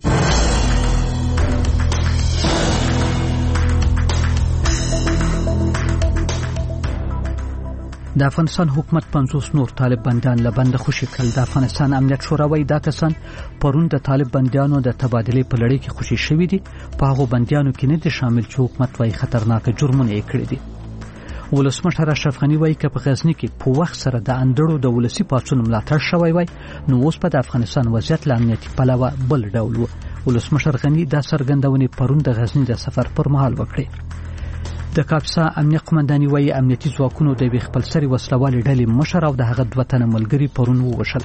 د افغانستان حکومت 50 نور طالب بندیان له بند خوشي کړل. د افغانستان امنیت شورا وایي دا کسان پرون د طالب بندیانو د تبادلې په لړۍ کې خوشي شوي دي. په هغو بندیانو کې نه دي شامل چې حکومت وایي خطرناک جرمونه یې کړی دي. ولسمشر اشرف غنی وایي چې په غزنی کې په وخت سره د اندړو د ولسی پاڅون ملاتړ شوی وای نو اوس په د افغانستان وضعیت له امنیتي پلوه بل ډول و. ولسمشر غنی دا څرګندونې پرون د غزنی د سفر پر مهال وکړې. د کاپسا امنیت قومنداني وایي امنیتي ځواکونو د خپل سری وسلوالې ډلې مشر او د هغه دوه تنه ملګري پرون ووشل.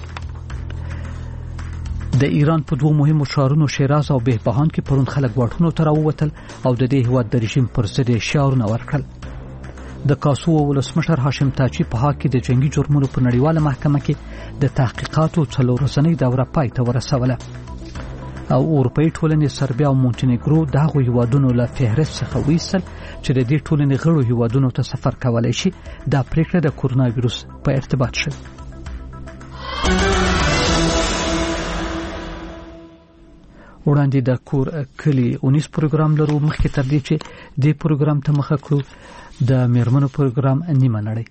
د ایران په دوه مهمو ښارونو شیراز او بهبهان کې پرون خلک واټونو ته راووتل او د دې هیواد د رژیم پر ضد شعارونه ورکړل. د کاسو ولسمشر هاشم تاجی په حق کې د جنگي جرمونو په نړیواله محکمه کې د تحقیقاتو 4 ورځنۍ دوره پای ته ورسوله او اروپאי ټولنې سربیا او مونټینګرو دغه هیوادونو له فهرست څخه ویستل چې د دې ټولنې غړو هیوادونو ته سفر کولای شي. دا پریکړه د کورونا وایروس په ارتباط شوه. وړاندې د کور کلی اونیس پروګرام لرو. مخکې تر دې چې دې پروګرام ته مخه کړو د میرمنو پروګرام نیمه نړۍ.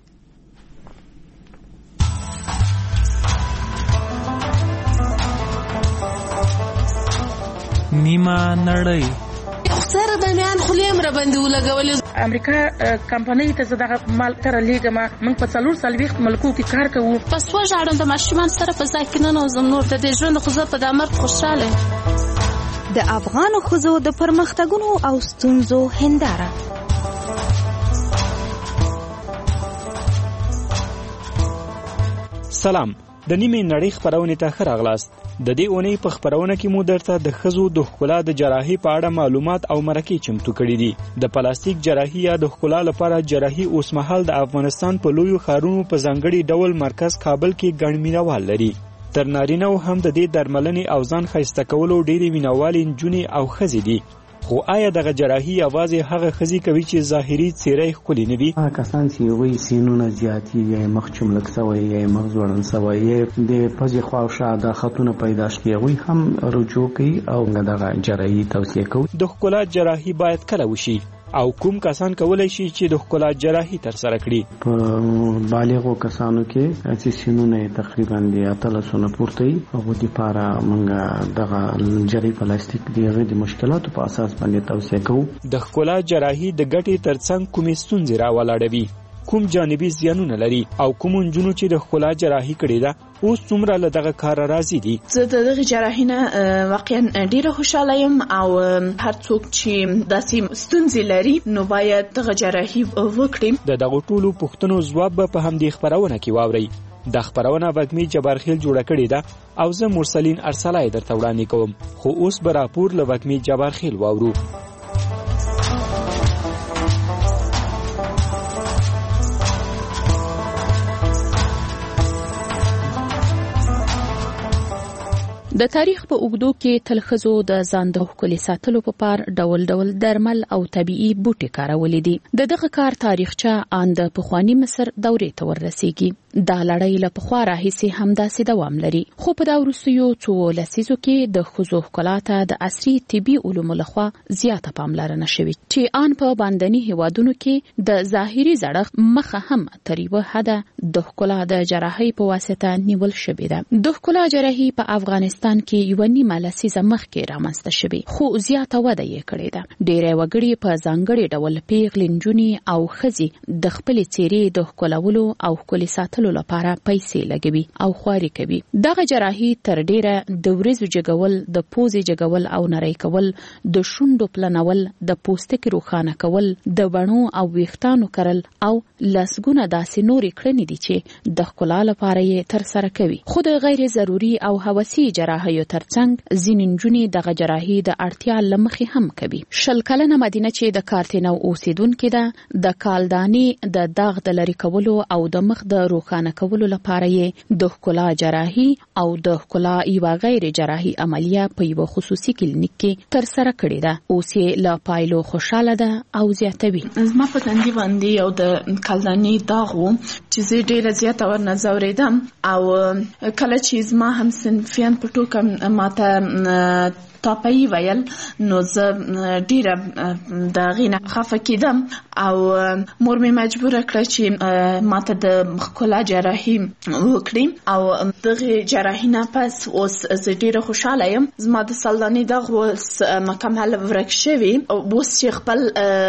نیمه نړۍ سره د میان خلیم را باندې ولګولې. امریکا کمپنۍ ته زداغه مال تر لیګه موږ په 4 ملکو کې کار کوو. پس وژاړم د ماشومان سره په ځای کې نه نوزم نور د دې ژوند خو زه په دمر خوشاله. د افغان ښځو د پرمختګونو او ستونزو هنداره. سلام، د نیمه نړۍ خبرونه ته ښه راغلاست. د دې اونۍ په خبرونه کې مو درته د ښځو د ښکلا د جراحي په اړه معلومات او مرکې چمتو کړي دي. د پلاستیک جراحي یا د ښکلا لپاره جراحي اوسمهال د افغانستان په لویو ښارونو په ځانګړي ډول مرکز کابل کې ګڼ مینوال لري. تر نارینه هم د دې درملنې او ځان ښایسته کولو ډېری مینوالې نجونې او ښځې دي. خو آیا دغه جراحي یوازې هغه ښځې کوي چې ظاهري څېره یې ښکلې نه وي؟ هغه کسان چې وایي سینونه زیاتې یا مخ چملک سوی یا مخ ځوړن سوی یا د پزې خوا او شا د خطونه پیدا شي هغوی هم رجوع کوي او دغه جراحي توصیه کوي. د ښکلا جراحي باید کله وشي او کوم کسان کولای شي چې د ښکلا جراحي تر سره کړي؟ په بالغو کسانو کې چې سینونه تقریبا د 300 پورته وي هغه لپاره موږ دغه جراحي پلاستیک د مشکلاتو په اساس باندې توصیه کوو. د ښکلا جراحي د ګټې ترڅنګ کومې ستونزې راولاړوي؟ کوم جانبي زیانونه لري او کوم نجونو چې د ښکلا جراحي کړې ده اوس څومره له دغه کار راضي دي؟ زه د دغه جراحي نه واقعا ډیره خوشاله یم او هر څوک چې داسې ستونزې لري نو باید دغه جراحي وکړي. د دغه ټولو پوښتنو ځواب په همدې خبرونه کې واورئ. د خبرونه وګمي جبارخیل جوړه کړې ده او زه مرسلین ارسلای درته وړاندې کوم. خو اوس به راپور له وګمي جبارخیل واورو. د تاریخ په اوږدو کې تل ښځو د ځان د ښکلي ساتلو په پار ډول ډول درمل او طبيعي بوټي کارولې دي. دغه کار تاریخچه ان د پخوانی مصر دورې ته ورسیږي. دا لړۍ له پخوا راهیسې همداسې دوام لري. خو په دا وروستیو څو لسیزو کې د ښځو ښکلا ته د عصري طبي علومو لخوا زیاته پاملرنه شوې چې ان په باندني هیوادونو کې د ظاهري زړښت مخه هم تر یوه حده د ښکلا د جراحي په واسطه نیول شوې ده. د ښکلا جراحي په افغانستان کې یو نیمه لسیزه مخکې رامنځته شوې خو زیاته وده یې کړې ده. ډېری وګړي په ځانګړي ډول پیغلې نجونې او ښځې د خپلې څېرې د ښکلولو او ښکلي ساتلو ساتلو لپاره پیسې لګوي او خواري کوي. دغه جراحي تر ډیره د ورځو جګول، د پوزې جګول او نری کول، د شونډو پلنول، د پوستکي روښانه کول، د بڼو او ویښتانو کرل او لسګونه داسې نورې کړنې دي چې د ښکلا لپاره یې ترسره کوي. خو د غیر ضروري او هوسي جراحیو ترڅنګ ځینې نجونې دغه جراحي د اړتیا له مخې هم کوي. 20 کلنه مدینه چې د کارتنو اوسیدونکې ده، د کالدانې د داغ د لرې کولو او د مخ د روښانه کولو لپاره یې د ښکلا جراحي او د ښکلا یوه غیر جراحي عملیه په یو خصوصي کلینیک کې ترسره کړې ده. اوس یې له پایلو خوشاله ده او زیاتوي. زما په تندي باندې یو د کالدانې داغ و چې زه ډېره زیاته ورنه ځورېدم او کله چې زما همصنفیان په ټوکه ماته تاپایی ویل نو زه ډیره د غینه خفه کېدم او مور مې مجبوره کړه چې ماته د ښکلا جراحي وکړي او دغه جراحي نه پس اوس زه ډیره خوشاله یم. زما د سلدانې دغه اوس مکمل ورک شوی او اوس چې خپل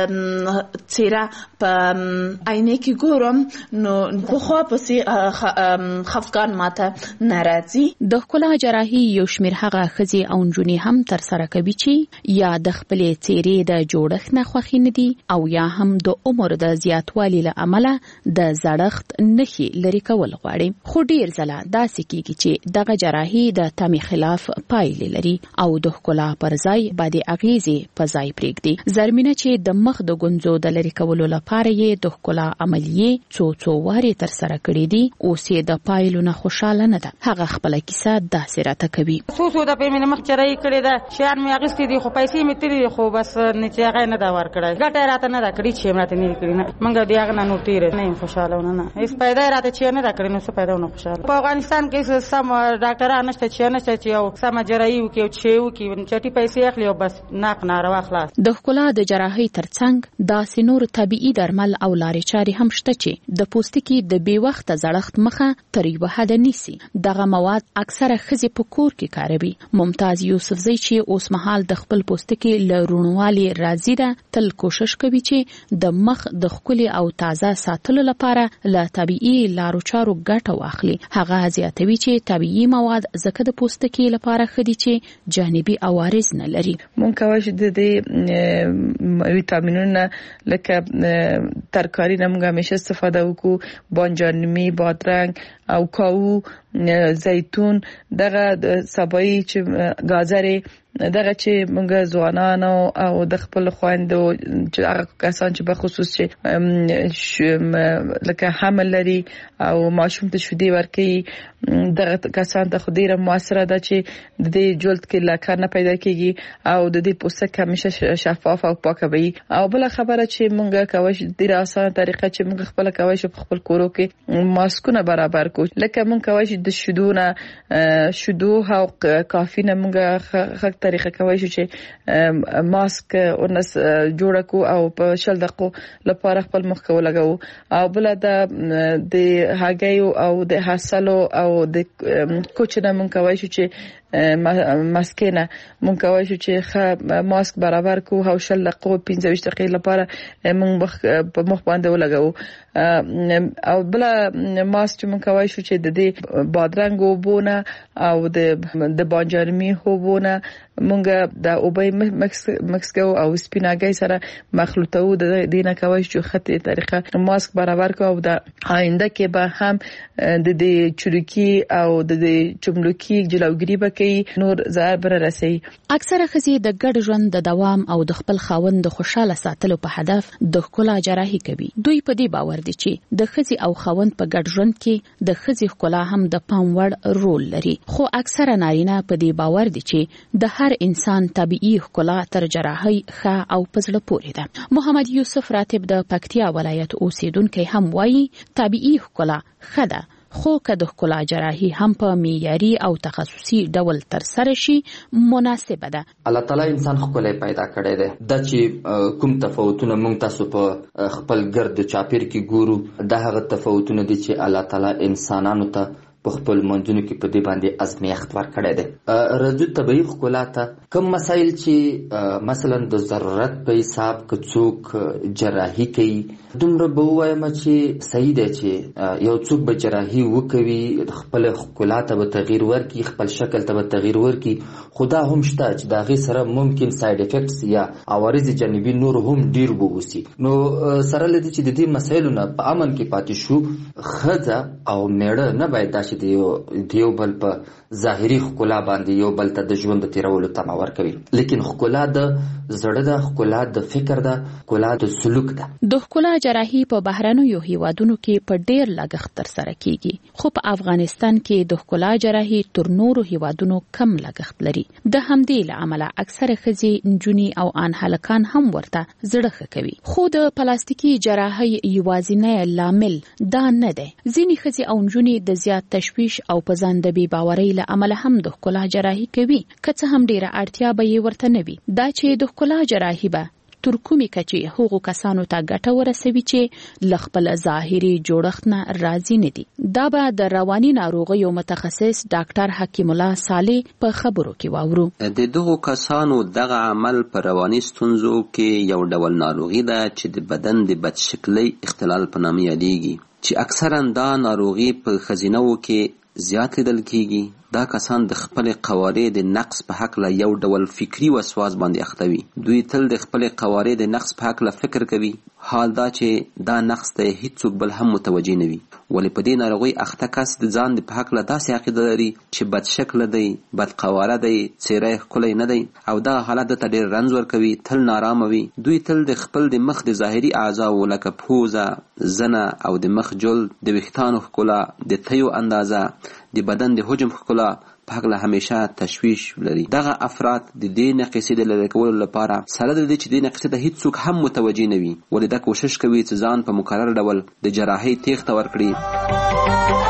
څیره په عینه کې ګورم نو پخوا پسې خفګان ماته نه راځي. د ښکلا جراحي یو شمېر هغه ښځې او نجونې هم ترسره کوي چې یا د خپلې څیرې د جوړښت نه خوښې نه دي او یا هم د عمر د زیاتوالي له امله د زړښت نښې لرې کول غواړي. خو ډیر ځله داسې کیږي چې دغه جراحي د تمې خلاف پایلې لري او د ښکلا پر ځای بدې اغیزې په ځای پرېږدي. زرمینه چې د مخ د ګونځو د لرې کولو لپاره یې د ښکلا عملیې څو وارې ترسره کړې دي، اوس یې د پایلو نه خوشاله نه ده. هغه خپله کیسه داسې راته کوي. څو دفعې مې مخ جراحي کړې ده، شیان مې اخیستې دي خو پیسې مې تللې دي خو بس نتیجه هغه نه ده ورکړی. ګټه راته نه ده کړې چې راته نه کړې نه موږ د هغه نه نور تېره نه یم خوشحاله نه هېڅ پیدا راته چې نه ده کړې نو څه پیدا نه خوشحاله. په افغانستان کې سم ډاکټران نشته چې یو سمه جراحي وکړي او چې وکړي چټي پیسې اخلي او بس ناق ناروا خلاص. د ښکلا د جراحۍ ترڅنګ داسې نور طبیعي درمل او لارې چارې هم شته چې د پوستکي د بې وخته زړښت مخه تر یوه حده نیسي. دغه مواد اکثره ښځې په کور کې کاروي. ممتاز یوسفزۍ چې اوس مهال د خپل پوستکي له روڼوالي راضي ده، تل کوشش کوي چې د مخ د ښکلي او تازه ساتلو لپاره له طبیعي لارو چارو ګټه واخلي. هغه زیاتوي چې طبیعي مواد ځکه د پوستکي لپاره ښه دي چې جانبي عوارض نه لري. مونږ کولی شو د دې ویټامینونو لکه ترکاري نه مونږ همیشه استفاده وکړو، بانجانمي، بادرنګ او کاهو، زیتون، دغه سبایی چې گازرې، دغه چې موږ ځوانانو او د خپل خويندو چې هغه کسان چې په خصوص چې لکه حمل لري او ماشوم ته شیدې ورکوي، دغه کسان ته خو ډیره موثره ده چې د دې جلد کې لکه نه پیدا کیږي او د دې پوستکی همیشه شفاف او پاک وي. او بل خبره چې موږ کوي ډیره اسانه طریقه چې موږ خپل کوي په خپل کورو کې ماسکونه برابر کو، لکه موږ کوي د شیدو او کافي نه موږ طریقه کوي چې ماسک ورنس جوړ کو او په 10 دقیقو لپاره خپل مخ کو لګاو. او بل د هګیو او د حاصلو او د کوچنه مونږ کوي چې ماسکینه مونږ کوي چې ماسک برابر کو او 10 دقیقو 15 دقیقې لپاره مونږ په مخ باندې ولګاو. او بل ماسک چې مونږ کوي چې د دې بادرنګ وبونه او د بانجانمي وبونه مونږ د اوبای مکس کو او سپیناګي سره مخلوطو د دینه کوي چې خطي طریقه ماسک برابر کو او د آینده کې به هم د دې چروکی او د چملوکی جلوګری بکې نور ظاهر بر رسي. اکثره ښځې د ګډ ژوند د دوام او د خپل خاوند د خوشاله ساتلو په هدف د ښکلا جراحي کوي. دوی په دې باور دي چې د ښځې او خاوند په ګډ ژوند کې د ښځې ښکلا هم د پام وړ رول لري. خو اکثره نارینه په دې باور دي چې د هر انسان طبيعي ښکلا تر جراحي ښه او پزړه پورې ده. محمد یوسف راتب د پکتیا ولایت اوسیدونکی هم وایي طبيعي ښکلا ښه ده، خو که د ښکلا جراحي هم په معیاري او تخصصي ډول ترسره شي مناسبه ده. الله تعالی انسان ښکلی پیدا کړی دی. دا چې کوم تفاوتونه موږ تاسو په خپل ګرد چاپیر کې ګورو، دا هغه تفاوتونه دي چې الله تعالی انسانانو ته په خپل منځونو کې په دې باندې ازمیښت ورکړی دی. رجو طبیعي ښکلا ته کوم مسایل چې مثلا د ضرورت په حساب که څوک جراحي کوي دومره به ووایم چې صحیح دی چې یو څوک به جراحي وکوي خپل ښکلا ته به تغییر ورکړي خپل شکل ته به تغییر ورکړي خو دا هم شته چې د هغې سره ممکن ساید افیکټس یا عوارض جانبي نور هم ډیر ووسي. نو سره له دې چې د دې مسایلو نه په امن کې پاتې شو ښځه او میړه نه باید دا چې د یو بل په ظاهري ښکلا باندې یو بل ته د ژوند د تیرولو تمه ورکوي. لیکن ښکلا د زړه ده ښکلا د فکر ده ښکلا د سلوک ده. د ښکلا جراحي په بهرنیو هیوادونو کې په ډیر لګښت ترسره کیږي خو په افغانستان کې د ښکلا جراحي تر نورو هیوادونو کم لګښت لري. د همدې له امله اکثره ښځې نجونې او ان هلکان هم ورته زړه ښه کوي. خو د پلاستیکي جراحي یوازینی لامل دا نه دی. ځینې ښځې او نجونې د زیات تشویش او په ځان د بې باورۍ له امله هم د ښکلا جراحي کوي که څه هم ډیره اړتیا به یې ورته نه وي. دا چې د ښکلا جراحي به تر کومې کچې هغو کسانو ته ګټه ورسوي چې له خپل ظاهري جوړښت نه راضي نه دي. دا به د رواني ناروغیو متخصص ډاکټر حکیم الله صالح په خبرو کې واورو. د دغو کسانو دغه عمل په رواني ستونزو کې یو ډول ناروغي ده چې د بدن د بدشکلۍ اختلال په نامه یادېږي چې اکثرا دا ناروغي په ښځینه‌وو کې زیات لیدل کیږي. دا کسان د خپل قوارې د نقص په حق له یو ډول فکری وسواس باندې اخته وي. دوی تل د خپل قوارې د نقص په حق له فکر کوي حال دا چې دا نقص ته هیڅوک بل هم متوجه نه وي. ولې په دې ناروغۍ اخته کس د ځان د په حق له داسې عقیده لري چې بد شکله دی بد قواره دی څیره یې ښکلی نه دی او دا حالت ته ډېر رنځ ورکوي تل نارامه وي. دوی تل د خپل د مخ د ظاهري اعضاو لکه پوزه زنه او د مخ جل د ویښتانو ښکلا د تیو اندازه د بدن د حجم ښکلا په هکله همیشه تشویش لري. دغه افراد د دې نقیصې د لرې کولو لپاره سره د دې چې دې نقیصې ته هیڅوک هم متوجه نه وي ولې دا کوشش کوي چې ځان په مکرر ډول د جراحۍ تیښته ورکړي.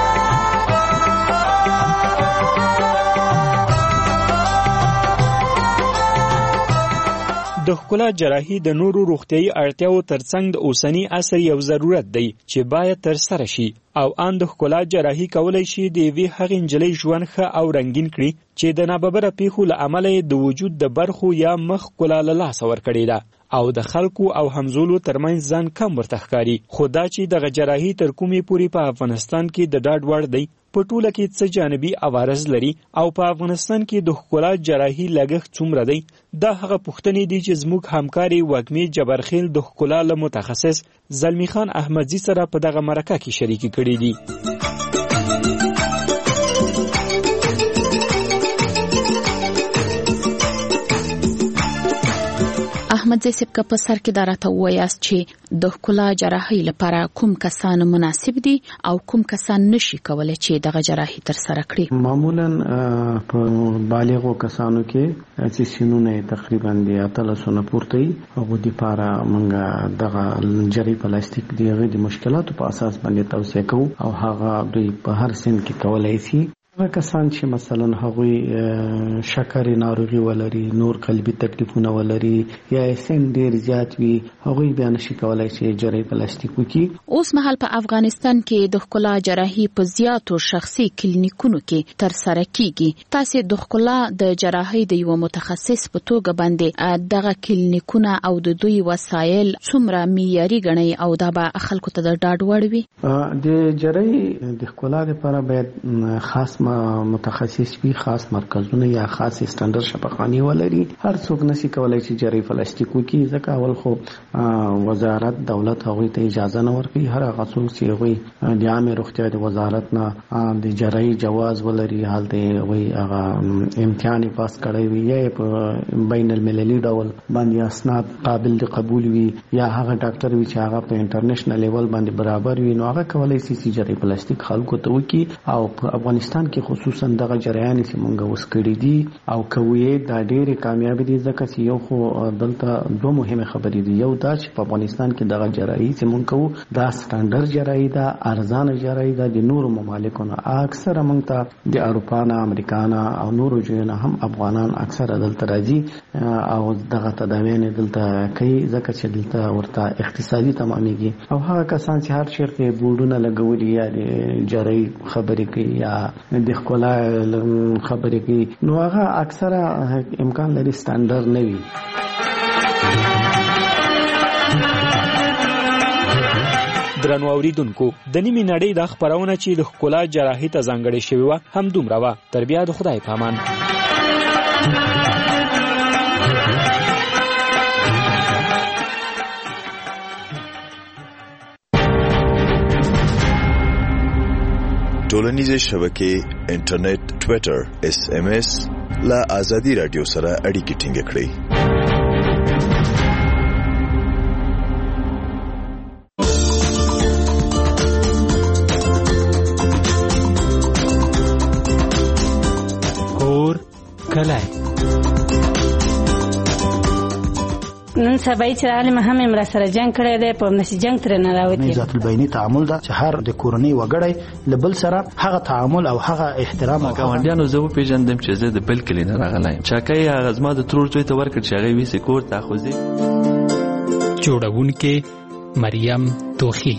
د ښکلا جراحي د نورو روغتیايي اړتیاو ترڅنګ د اوسني عصر یو ضرورت دی چې باید ترسره شي او ان د ښکلا جراحي کولای شي د یوې هغې نجلۍ ژوند ښه او رنګین کړي چې د ناببره پیښو له امله د وجود د برخو یا مخ ښکلا له لاسه ورکړې ده او د خلکو او همزولو ترمنځ ځان کم ورته ښکاري. خو دا چې دغه جراحي تر کومې پورې په افغانستان کې د ډاډ وړ دی په ټوله کې څه جانبي عوارض لري او په افغانستان کې د ښکلا جراحي لګښت څومره دی دا هغه پوښتنې دي چې زموږ همکاري وږمې جبرخیل د ښکلا له متخصص زلمی خان احمدزي سره په دغه مرکه کې شریکې کړي دي. احمد زیسب که په سر کې دا راته ووایاست چې د ښکلا جراحۍ لپاره کوم کسان مناسب دي او کوم کسان نشي کولی چې دغه جراحي ترسره کړي. معمولا په بالغو کسانو کې چې سینونه تقریبا د 800 نه پورته وي هغو دپاره موږ دغه جراحي پلاستیک د هغې د مشکلاتو په اساس باندې توصیه کوو او هغه دوی په هر سن کې کولی شي. هغه کسان چې مثلا هغوی شکرې ناروغي ولري نور قلبي تکلیفونه ولري یا سن ډیر زیات وي هغوی بیا نشي کولی چې جراحي پلاستیک وکړي. اوس مهال په افغانستان کې د ښکلا جراحي په زیاتو شخصي کلینیکونو کې ترسره کیږي. تاسې د ښکلا د جراحۍ د یو متخصص په توګه باندې دغه کلینیکونه او د دوی وسایل څومره معیاري ګڼئ او دا به خلکو ته د ډاډ وړ وي؟ د جراحۍ د ښکلا لپاره باید خاص متخصص وي خاص مرکزونه یا خاص سټانډرډ شفاخانې ولري. هر څوک نشي کولی چې جراحي پلاستیک وکړي ځکه اول خو وزارت دولت هغوی ته اجازه نه ورکوي. هر هغه څوک چې هغوی د عامې روغتیا د وزارت نه د جراحي جواز ولري هلته هغوی هغه امتحان یې پاس کړی وي یا په بین المللي ډول باندې اسناد قابل د قبول وي یا هغه ډاکټر وي چې هغه په انټرنیشنل لیول باندې برابر وي نو هغه کولی شي چې جراحي پلاستیک خلکو ته وکړي. او په افغانستان کې خصوصا دغه جریان چې مونږ اوس کړی دي او کوي دا ډېرې کامیابی دي ځکه چې یو خو دلته دوه مهمه خبرې دي. یو دا چې په افغانستان کې دغه جراحي چې مونږ کوو دا سټانډرډ جراحي ده، ارزانه جراحي ده. د نورو ممالکو نه اکثره مونږ ته د اروپا نه، امریکا نه او نورو ځایونو نه هم افغانان اکثره دلته راځي او دغه تداوین دلته کوي ځکه چې دلته ورته اقتصادي تمامېږي. او هغه کسان چې هر چیرته بورډونه لګولي یا د جراحي خبرې کوي یا د ښکلا خبرې کوي نو هغه اکثره امکان لري سټانډرډ نه وي. درنو اوریدونکو د نیمې نړۍ د خبرونه چې د ښکلا جراحي ته ځانګړې شوی و هم دومره وه. تر بیا د خدای پامان. ټولنیزې شبکې، انټرنیټ، ټویټر، SMS لا آزادي رادیو سره اړیکې ټینګ کړئ. کور کلی نن سبا چې عالم هم امر سره جنگ کړی دی په نشي جنگ تر نه راوتی. ذات البینی تعامل دا چې هر د کورنۍ وګړی لبل سره هغه تعامل او هغه احترام او ګاونډیانو زه پیژندم چې زه د بل کلی نه راغلی چاکای هغه زما د ترور زوی ته ورکړ چې هغه ویسې کور ته خوځي. جوړونکې مریم توخی.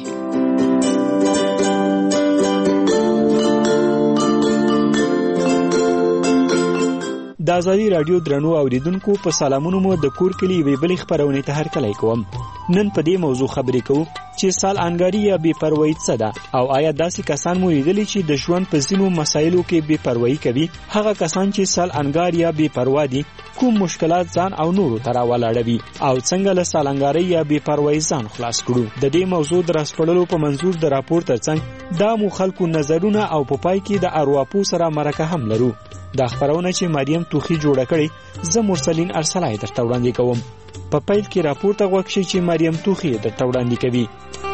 د آزادي رادیو درنو اوریدونکو په سلامونو مو د کور کلی وی بل خبرونه ته هرکلی کوم. نن په دې موضوع خبرې کوو چې سال انګاری یا بے پروايي څه ده او آیا داسې کسان مو لیدلي چې د ژوند په ځینو مسایلو کې بے پروايي کوي؟ هغه کسان چې سال انګار یا بے پروا دي کوم مشکلات ځان او نورو ته راولاړوي او څنګه له سال انګاری یا بے پروايي ځان خلاص کړو؟ د دې موضوع د راسپړلو په منظور د راپور ترڅنګ دا مو خلکو نظرونه او په پای کې د ارواپو سره مرکه هم لرو. دا خبرونه چې مریم توخی جوړه کړې زه مرسلین ارسلای درته وړاندې کوم. په پیل کې راپور ته غوښ شي چې مریم توخی درته وړاندې کوي.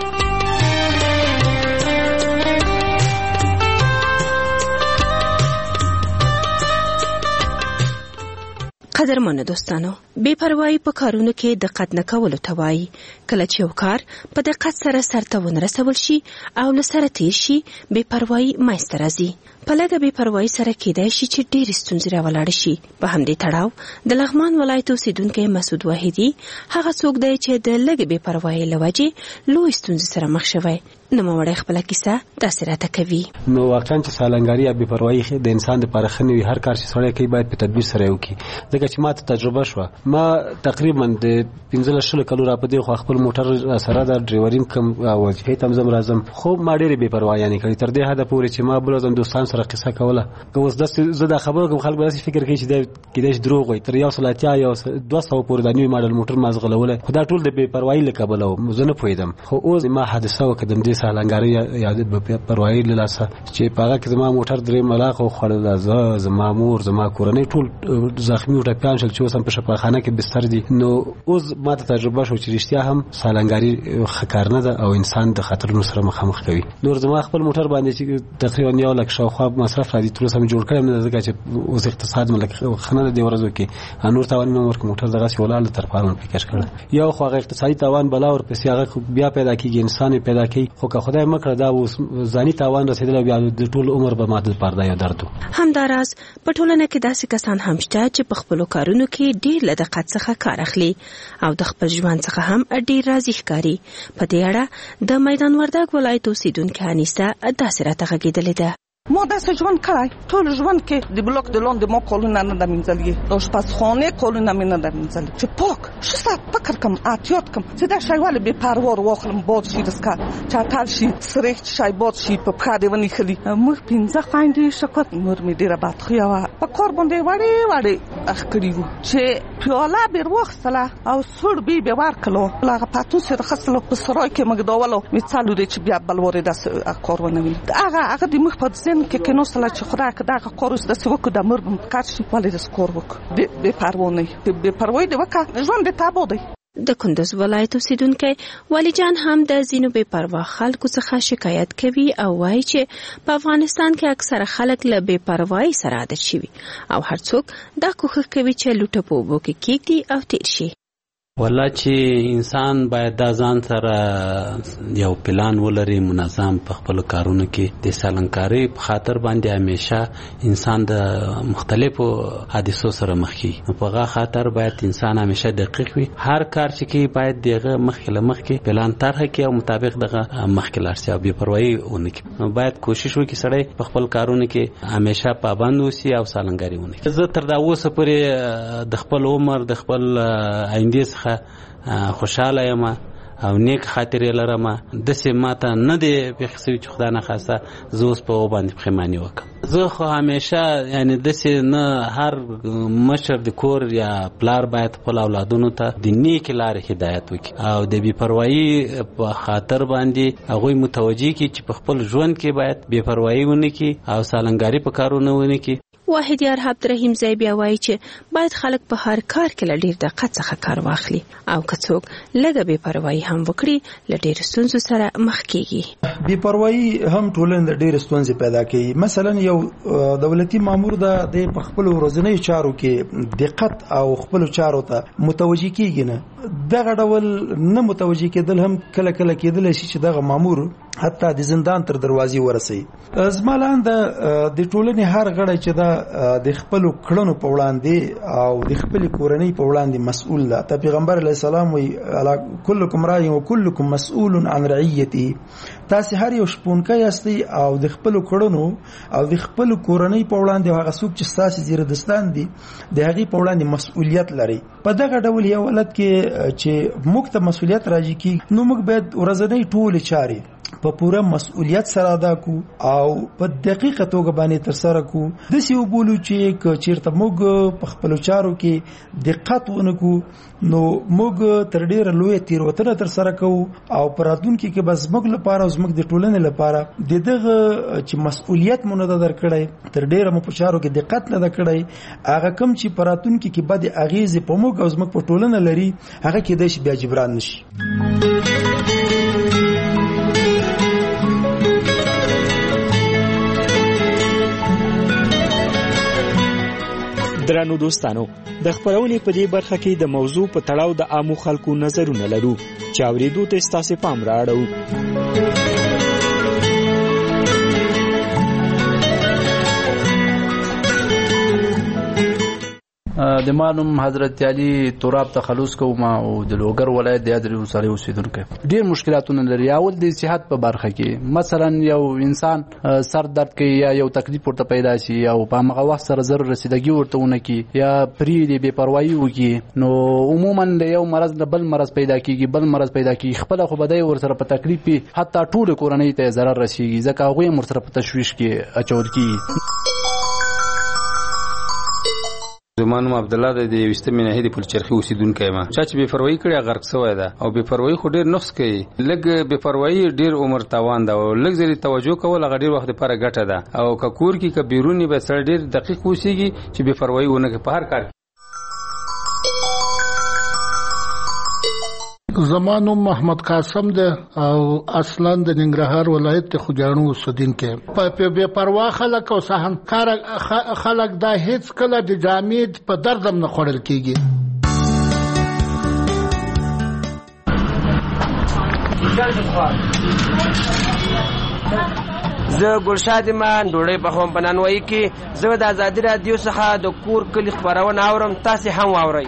قدرمنو دوستانو، بے پروايي په کارونو کې دقت نه کولو ته وایي. کله چې یو کار په دقت سره سرته ونرسول شي او له سره تیر شي بے پروايي منځته راځي. په لږه بے پروايي سره کېدای شي چې ډېرې ستونزې راولاړې شي. په همدې تړاو د لغمان ولایت اوسیدونکی مسعود واحدي هغه څوک دی چې د لږې بے پروايي له وجې لوی ستونزې سره مخ شوی. نوموړی خپله کیسه داسې راته کوي. نو واقعا چې سالنګاري یا بې پروايي د انسان دپاره ښه نه وي. هر کار چې سړی کوي باید په تدبیر سره یې وکړي. ځکه چې ما ته تجربه شوه. ما تقریبا د 15 کلو را په دې خوا خپل موټر سره د ډریورین کوم وظیفې ته هم راځم خو ما ډېرې بې پروایانې کړې تر دې حده پورې چې ما بل ورځ دوستان سره قصه کوله. که اوس داسې زه دا خبره کوم خلک به داسې فکر کوي چې کیدای شي دروغ وایي. تر 180 یا 200 پورې د نوي ماډل موټر ما ځغلولی خو دا ټول د بې پروایي له کبله و. زه نه پوهېدم خو اوس ما حادثه وکړه د همدې سالنګارۍ یا د بې پروایي له لاسه چې په هغه کې زما موټر 3 ملاقه وخوړله. زه، زما مور، زما کورنۍ ټول زخمي او ټپیان شول چې اوس هم په شفاخانه کې بستر دي. نو اوس ما ته تجربه شو چې رښتیا هم سالنګاري ښه کار نه ده او انسان د خطرونو سره مخامخ کوي. نور زما خپل موټر باندې چې تقریبا 1 لک شاوخوا مصرف راځي تر اوسه مې جوړ کړی نه ځکه چې اوس اقتصاد ملک ښه نه دی ورځو کې نور تاوانونه ورکړ موټر دغسې ولاړ تر پاره فکر کړی. یو خو هغه اقتصادي تاوان بلا ورپسې هغه بیا پیدا کېږي انسان پیدا کوي خو که خدای مکړه دا اوس ځاني تاوان رسېدلی بیا د ټول عمر به ما دلپاره دا یو درد و. همداراز په ټولنه کې داسې کسان هم شته چې په خپلو کارونو کې ډېر له دقت څخه کار اخلي او د خپل ژوند څخه هم ډېر راضي ښکاري. په دې اړه د میدان وردګ ولایت اوسیدونکې انیسه داسې راته غږېدلې ده. ما داسې ژوند کړی ټول ژوند کې د بلوک د لاندې ما کالونه نه ده مینځلي د اشپزخانې کالونه مې نه ده مینځلي چې پاک ښه ساعت فکر کړم احتیاط کړم چې دا شی ولې بې پروا واخلم باد شي دسکه چټل شي سریښت شی باد شي په پښه دې ونیښلي. موږ 15 خویندې شکر مور مې ډېره بدخویه وه په کار باندې وړې وړې اخ کړي وو چې پیاله بېر واخیستله او سوړ بې ورکړلو له هغه پتون سې راخیستلو په سرای کې موږ داولو مې څلورې چې بیا بل وارې داسې کار ونه ویني. هغه د موږ په ذهن کې کېناستله چې خدای که دغه کار اوس داسې وکړو د مور به مقر شي ولې داسې کار وکړو. بې پروا نه بې پروایي دې وکړه ژوند دې تباه دی. د کندوز ولایت اوسیدونکي ولی جان هم د ځینو بې پروا خلکو څخه شکایت کوي او وایي چې په افغانستان کې اکثره خلک له بې پروایي سره عادت شوي او هر څوک دا کوښښ کوي چې لوټه په اوبو کې کېږدي او تیر شي. والله چې انسان باید دا ځان سره یو پلان ولري منظم په خپل کارونو کې د سالنکاري په خاطر باندې همیشه انسان د مختلفو حادثو سره مخ کیږي. په هغه خاطر باید انسان همیشه دقیق وي. هر کار چې کوي باید دغه مخکې پلان طرح کړي او مطابق دغه مخکې لاړ شي او بې پروایي ونه کړي. باید کوشش وکړي سړی په خپل کارونو کې همیشه پابند اوسي او سالنکاري ونه کړي. زه تر دا اوسه پورې د خپل عمر د خپل آینده څخه خوشاله یم او نیک خاطرې لرم. داسې ماته نه دی پېښ شوي چې خدای نخواسته زه اوس په باندې پښیماني وکړم. زه خو همیشه یعنی داسې نه هر مشر د کور یا پلار باید خپل اولادونو ته د نیکې لارې هدایت وکړي او د بې پروایي په خاطر باندې هغوی متوجه کړي چې په خپل ژوند کې باید بې پروایي ونه کړي او سالنګاري په کارونه ونه کړي. واحد یار عبدالرحیم زئی بیا وایي چې باید خلک په هر کار کې له ډیر دقت څخه کار واخلي او که څوک لږه بې پروایي هم وکړي له ډیرو ستونزو سره مخ کیږي. بې پروایي هم ټولنې د ډیرو ستونزې پیدا کوي. مثلا یو دولتي مامور د په خپل ورځنیو چارو کې دقت او خپل چارو ته متوجه کیږي نه. دغه ډول نه متوجه کېدل هم کله کله کېدلی شي چې دغه مامور حتی د زندان تر دروازې ورسوي. زما لاندې د ټولنې هر غړی چې دا د خپل کړنو په وړاندې او د خپل کورنۍ په وړاندې مسؤل ده. ته پیغمبر علیه السلام وی کلکم راع و کلکم مسؤول عن رعیته. تاسو هر یو شپونکی یاستئ او د خپل کړنو او د خپل کورنۍ په وړاندې هغه څوک چې ستاسو زیر دستان دي د هغې په وړاندې مسؤلیت لري. په دغه ډول یو حالت کې چې موږ ته مسؤلیت راځي کېږي نو موږ باید ورځنۍ ټولې چارې په پوره مسؤلیت سره ادا کو او په دقیقه توګه باندې تر سره کو. داسې وبولو چې چیرته موږ په خپل چارو کې دقت ونکو نو موږ تر ډیره لوی تیروتنه تر سره کوو او پر راتلونکي کې بس موږ لپاره او زموږ د ټولنې لپاره دغه چې مسؤلیت مونږ ته درکړی تر ډیره مو په چارو کې دقت نه درکړی هغه کم چې پر راتلونکي کې بد اغیزې په موږ او زموږ په ټولنه لري هغه کېدای شي بیا جبران نشي. درنو دوستانو د خبرونې په دې برخه کې د موضوع په تړاو د عامو خلکو نظرونه لرو چې اوریدو ته ستاسو پام راړو. د مانم حضرت علي تراب تخلص کوم او د لوګر ولایت د یادري وساري اوسیدونکو ډیر مشکلاتونه لري. اول د صحت په برخه کې مثلا یو انسان سر درد کوي یا یو تکلیف ورته پیدا شي او په هغه وخت سره ضرر رسیدګي ورته ونه کی یا پری دی بے پروايي وکي نو عموما د یو مرض د بل مرض پیدا کیږي خپل خو بدای ور سره په تکلیف حتی ټول کورنۍ ته ضرر رسیږي ځکه هغه مر سره په تشويش کې اچول کی. زمانو عبد الله د وستمه نه دی پلچرخي اوسیدونکو ما چې بے پروايي کړی غرق شوی ده او بے پروايي خو ډیر نفس کوي. لګ بے پروايي ډیر عمر تاوان ده او لګ زری توجه کول غ ډیر وخت لپاره ګټه ده او ککور کې کبیرونی به سر ډیر دقیق اوسېږي چې بے پروايي ونه په هر کار. زمانو محمد قاسم ده او اصلا د ننګرهار ولایت ته خوجانو اوسیدونکو په بے پروا خلک او سهنکار خلک دا هیڅ کله د جامد په دردم نه خورل کیږي. زه ګلشاد ایمان ډوړې په خوم پنانوي کې زه د ازادي رادیو څخه د کور کلی خبرونه اورم تاسو هم واورئ.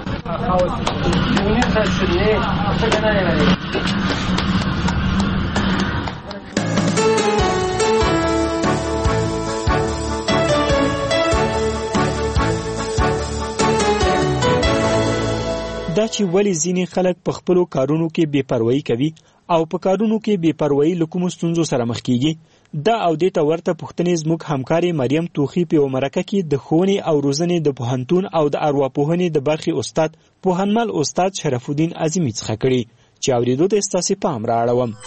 دا چې ولی ځینې خلک په خپلو کارونو کې بې پروايي کوي او په کارونو کې بې پروايي له کومو ستونزو سره مخ کیږي دا او دې ته ورته پوښتنې زموږ همکارې مریم توخی په مرکه کې د ښوونې او روزنې د پوهنتون او د ارواپوهنې د برخې استاد پوهنمل استاد شرف الدین عظیمی څخه کړي چې اوریدو ته ستاسو پام راړوم.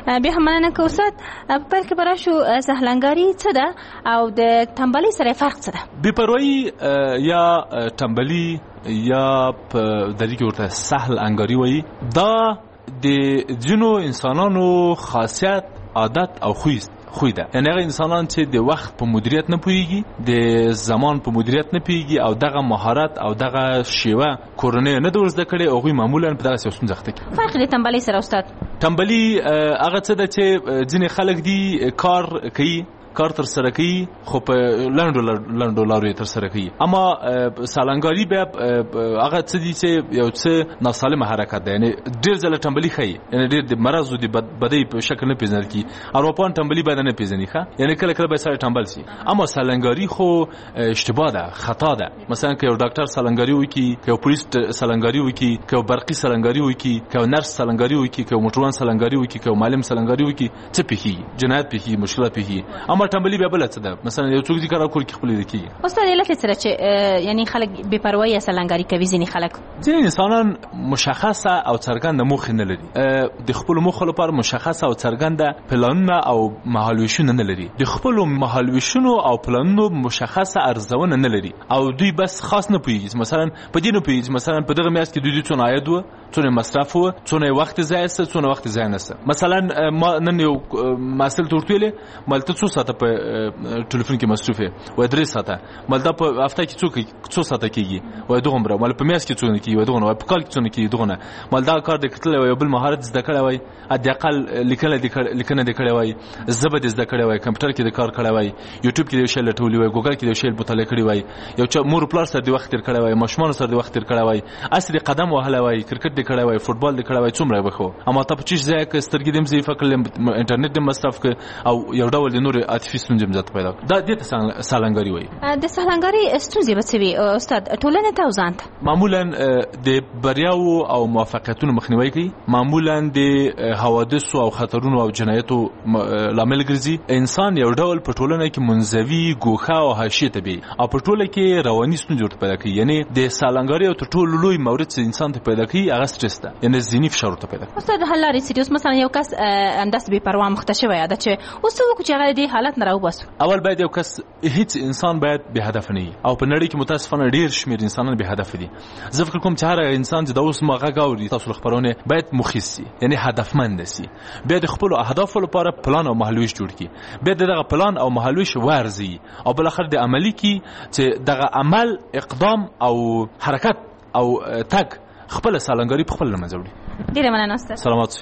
بیا هم مننه که استاد په پیل کې به راشو سهلنګاري څه ده او د تنبلي سره فرق څه ده؟ بېپروایي یا تنبلي یا په دری کې ورته سهل انګاري وایي، دا د ځینو انسانانو خاصیت، عادت او خوی ده. یعنی هغه انسانان چې د وخت په مدیریت نه پوهیږي، د زمان په مدیریت نه پوهیږي او دغه مهارت او دغه شیوه کورنۍ نه د زده کړي، هغوی معمولا په دغه ستونزه اخته کوي. فرق د تنبلي سره استاد؟ تنبلي هغه څه ده چې ځینې خلک دي کار تر سره کوي خو په لنډو لارو تر سره کوي، اما سالنګاري بیا هغه څه دي چې یو څه ناسالمه حرکت ده. یعنی ډېر ځله تنبلي ښیي، یعنی ډېر د مرض او د بدۍ په شکل نه پیژندل کیږي. اروپایان تنبلي باید نه پیژني ښه، یعنی کله کله به سړی تنبل شي، اما سالنګاري خو اشتباه ده، خطا ده. مثلا که یو ډاکټر سالنګاري وکړي، که یو پولیس سالنګاري وکړي، که یو برقي سالنګاري وکړي، که یو نرس سالنګاري وکړي، که یو موټروان سالنګاري وکړي، که یو معلم سالنګاري وکړي، څه پیښیږي؟ جنایت پیښیږي، مشکلات پیښیږي. اما تنبلي بیا بل څه ده، مثلا یو څوک دي کار کول کې خپل کیږي. استاد علت سره چې یعنی خلک بې پروايي یا سالنګاري کوي، ځینې خلک انسانان مشخصه او څرګنده موخه نه لري، د خپل موخه لپاره مشخصه او څرګنده پلانونه او مهالویشونه نه لري، د خپل مهالویشونو او پلانونو مشخصه ارزونه نه لري او دوی بس خاص نه پوهیږي. مثلا په دې نه پوهیږي مثلا په دغه میاشت کې دوی څونه عاید و، څونه مصرف و، څونه وخت ضایع سه، څونه وخت ضایع نه سه. مثلا ما نن یو مسل تورتویل مالته څو ساعته په ټلیفون کې مصرفه و 3 ساعته، مالته په هفته کې څو ساعته کیږي و دوغمره، مال په میاشت کې څونه کیږي و دوغونه، په کال کې څونه کیږي دوغونه. مال دا کار د کتل و بل مهارت زده کړی وای، د اقل لیکنه د کړی وای، زبد زده کړی وای، کمپیوټر کې د کار کړی وای، یوټیوب کې د شیل ټولې وای، ګوګل کې د شیل مطالعه کړی وای، یو چې مور پلار سره د وخت تیر کړی وای، ماشومان سره د وخت تیر کړی وای، اصلي قدم وهله وای، کرکټ د کړی وای، فوتبال د کړی وای، څومره وخو. اما ته په چیز ځای کې سترګې دم زی فکر انټرنیټ د مصرف ک او یو ډول د نور عاطفي ستونزې مزات پیدا دا د سالنګاري وای. د سالنګاري ستونزې به څه وي استاد؟ ټولنه ته ځان معمولا د بریاو او موفقیتونو مخنیوي کوي، معمولا د حوادث او خطرونو او جنایتو لامل ګرځي. انسان یو ډول په ټولنه کې منزوي، ګوښه او حاشیه تبي او په ټوله کې رواني ستونزې پیدا کوي. یعنی د سالنګاري او ټولو لوی مورد چې انسان ته پیدا کوي هغه سټرس ده، یعنی ذهني فشار ته پیدا کوي. استاد حل لري چې مثلا یو کس انداس بې پروا مختشوي ده چې اوس وکړي چې هغه دې حالت نه راوباسو. اول باید یو کس، هیڅ انسان باید به هدف نه وي او په نړۍ کې متاسفانه ډیر شمیر انسانان به هدف دي. زه فکر کوم چې هر انسان چې د اوس ماغه غاوري تاسو خبرونه باید مخصص یعنی هدفمند شي، باید خپل اهداف لپاره پلان او مهالویش جوړ کړي، باید دغه پلان او مهالویش ورزي او بل اخر د عملی کې چې دغه عمل، اقدام او حرکت او تک خپل سالنګاري په خپل لمزوري. ډیره مننه استاد. سلامات.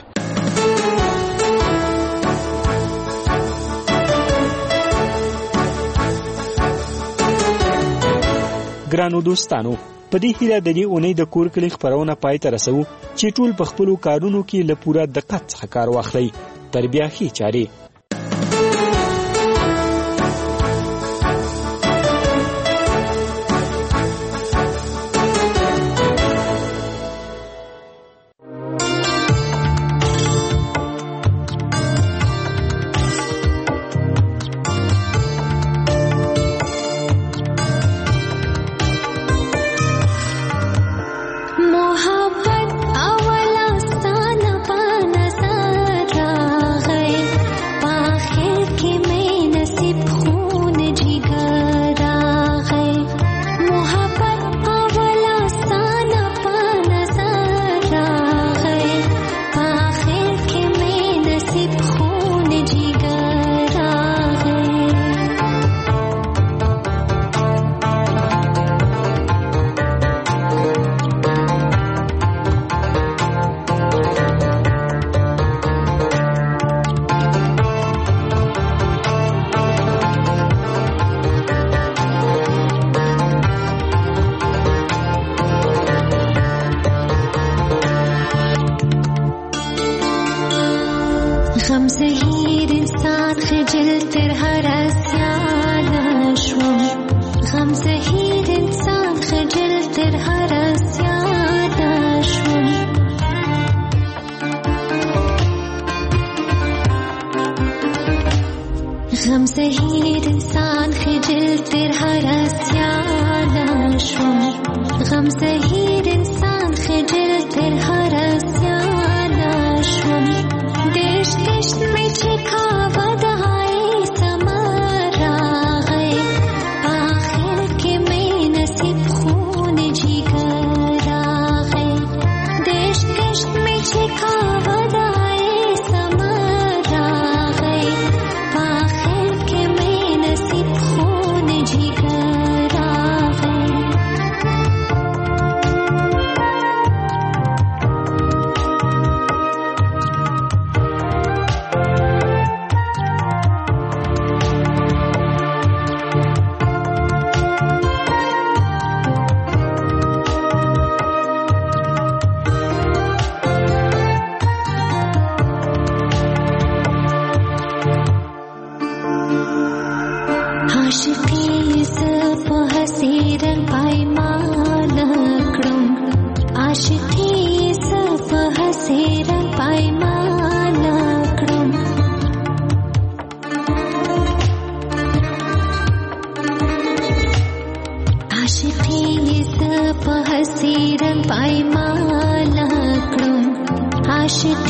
ګرانو دوستانو، په دې هیله د دې اونۍ د کور کلی خبرونه پای ته رسو چې ټول په خپلو کارونو کې له پوره دقت څخه کار واخلئ. تر بیا ښې چارې. غم زهیر انسان خجل تر هر اسیان شوم، غم زهیر انسان خجل تر هر اسیان شوم. غم زهیر انسان خجل تر هر اسیان شوم، غم زهیر انسان خجل تر هر اسیان شوم. دشت आशिकी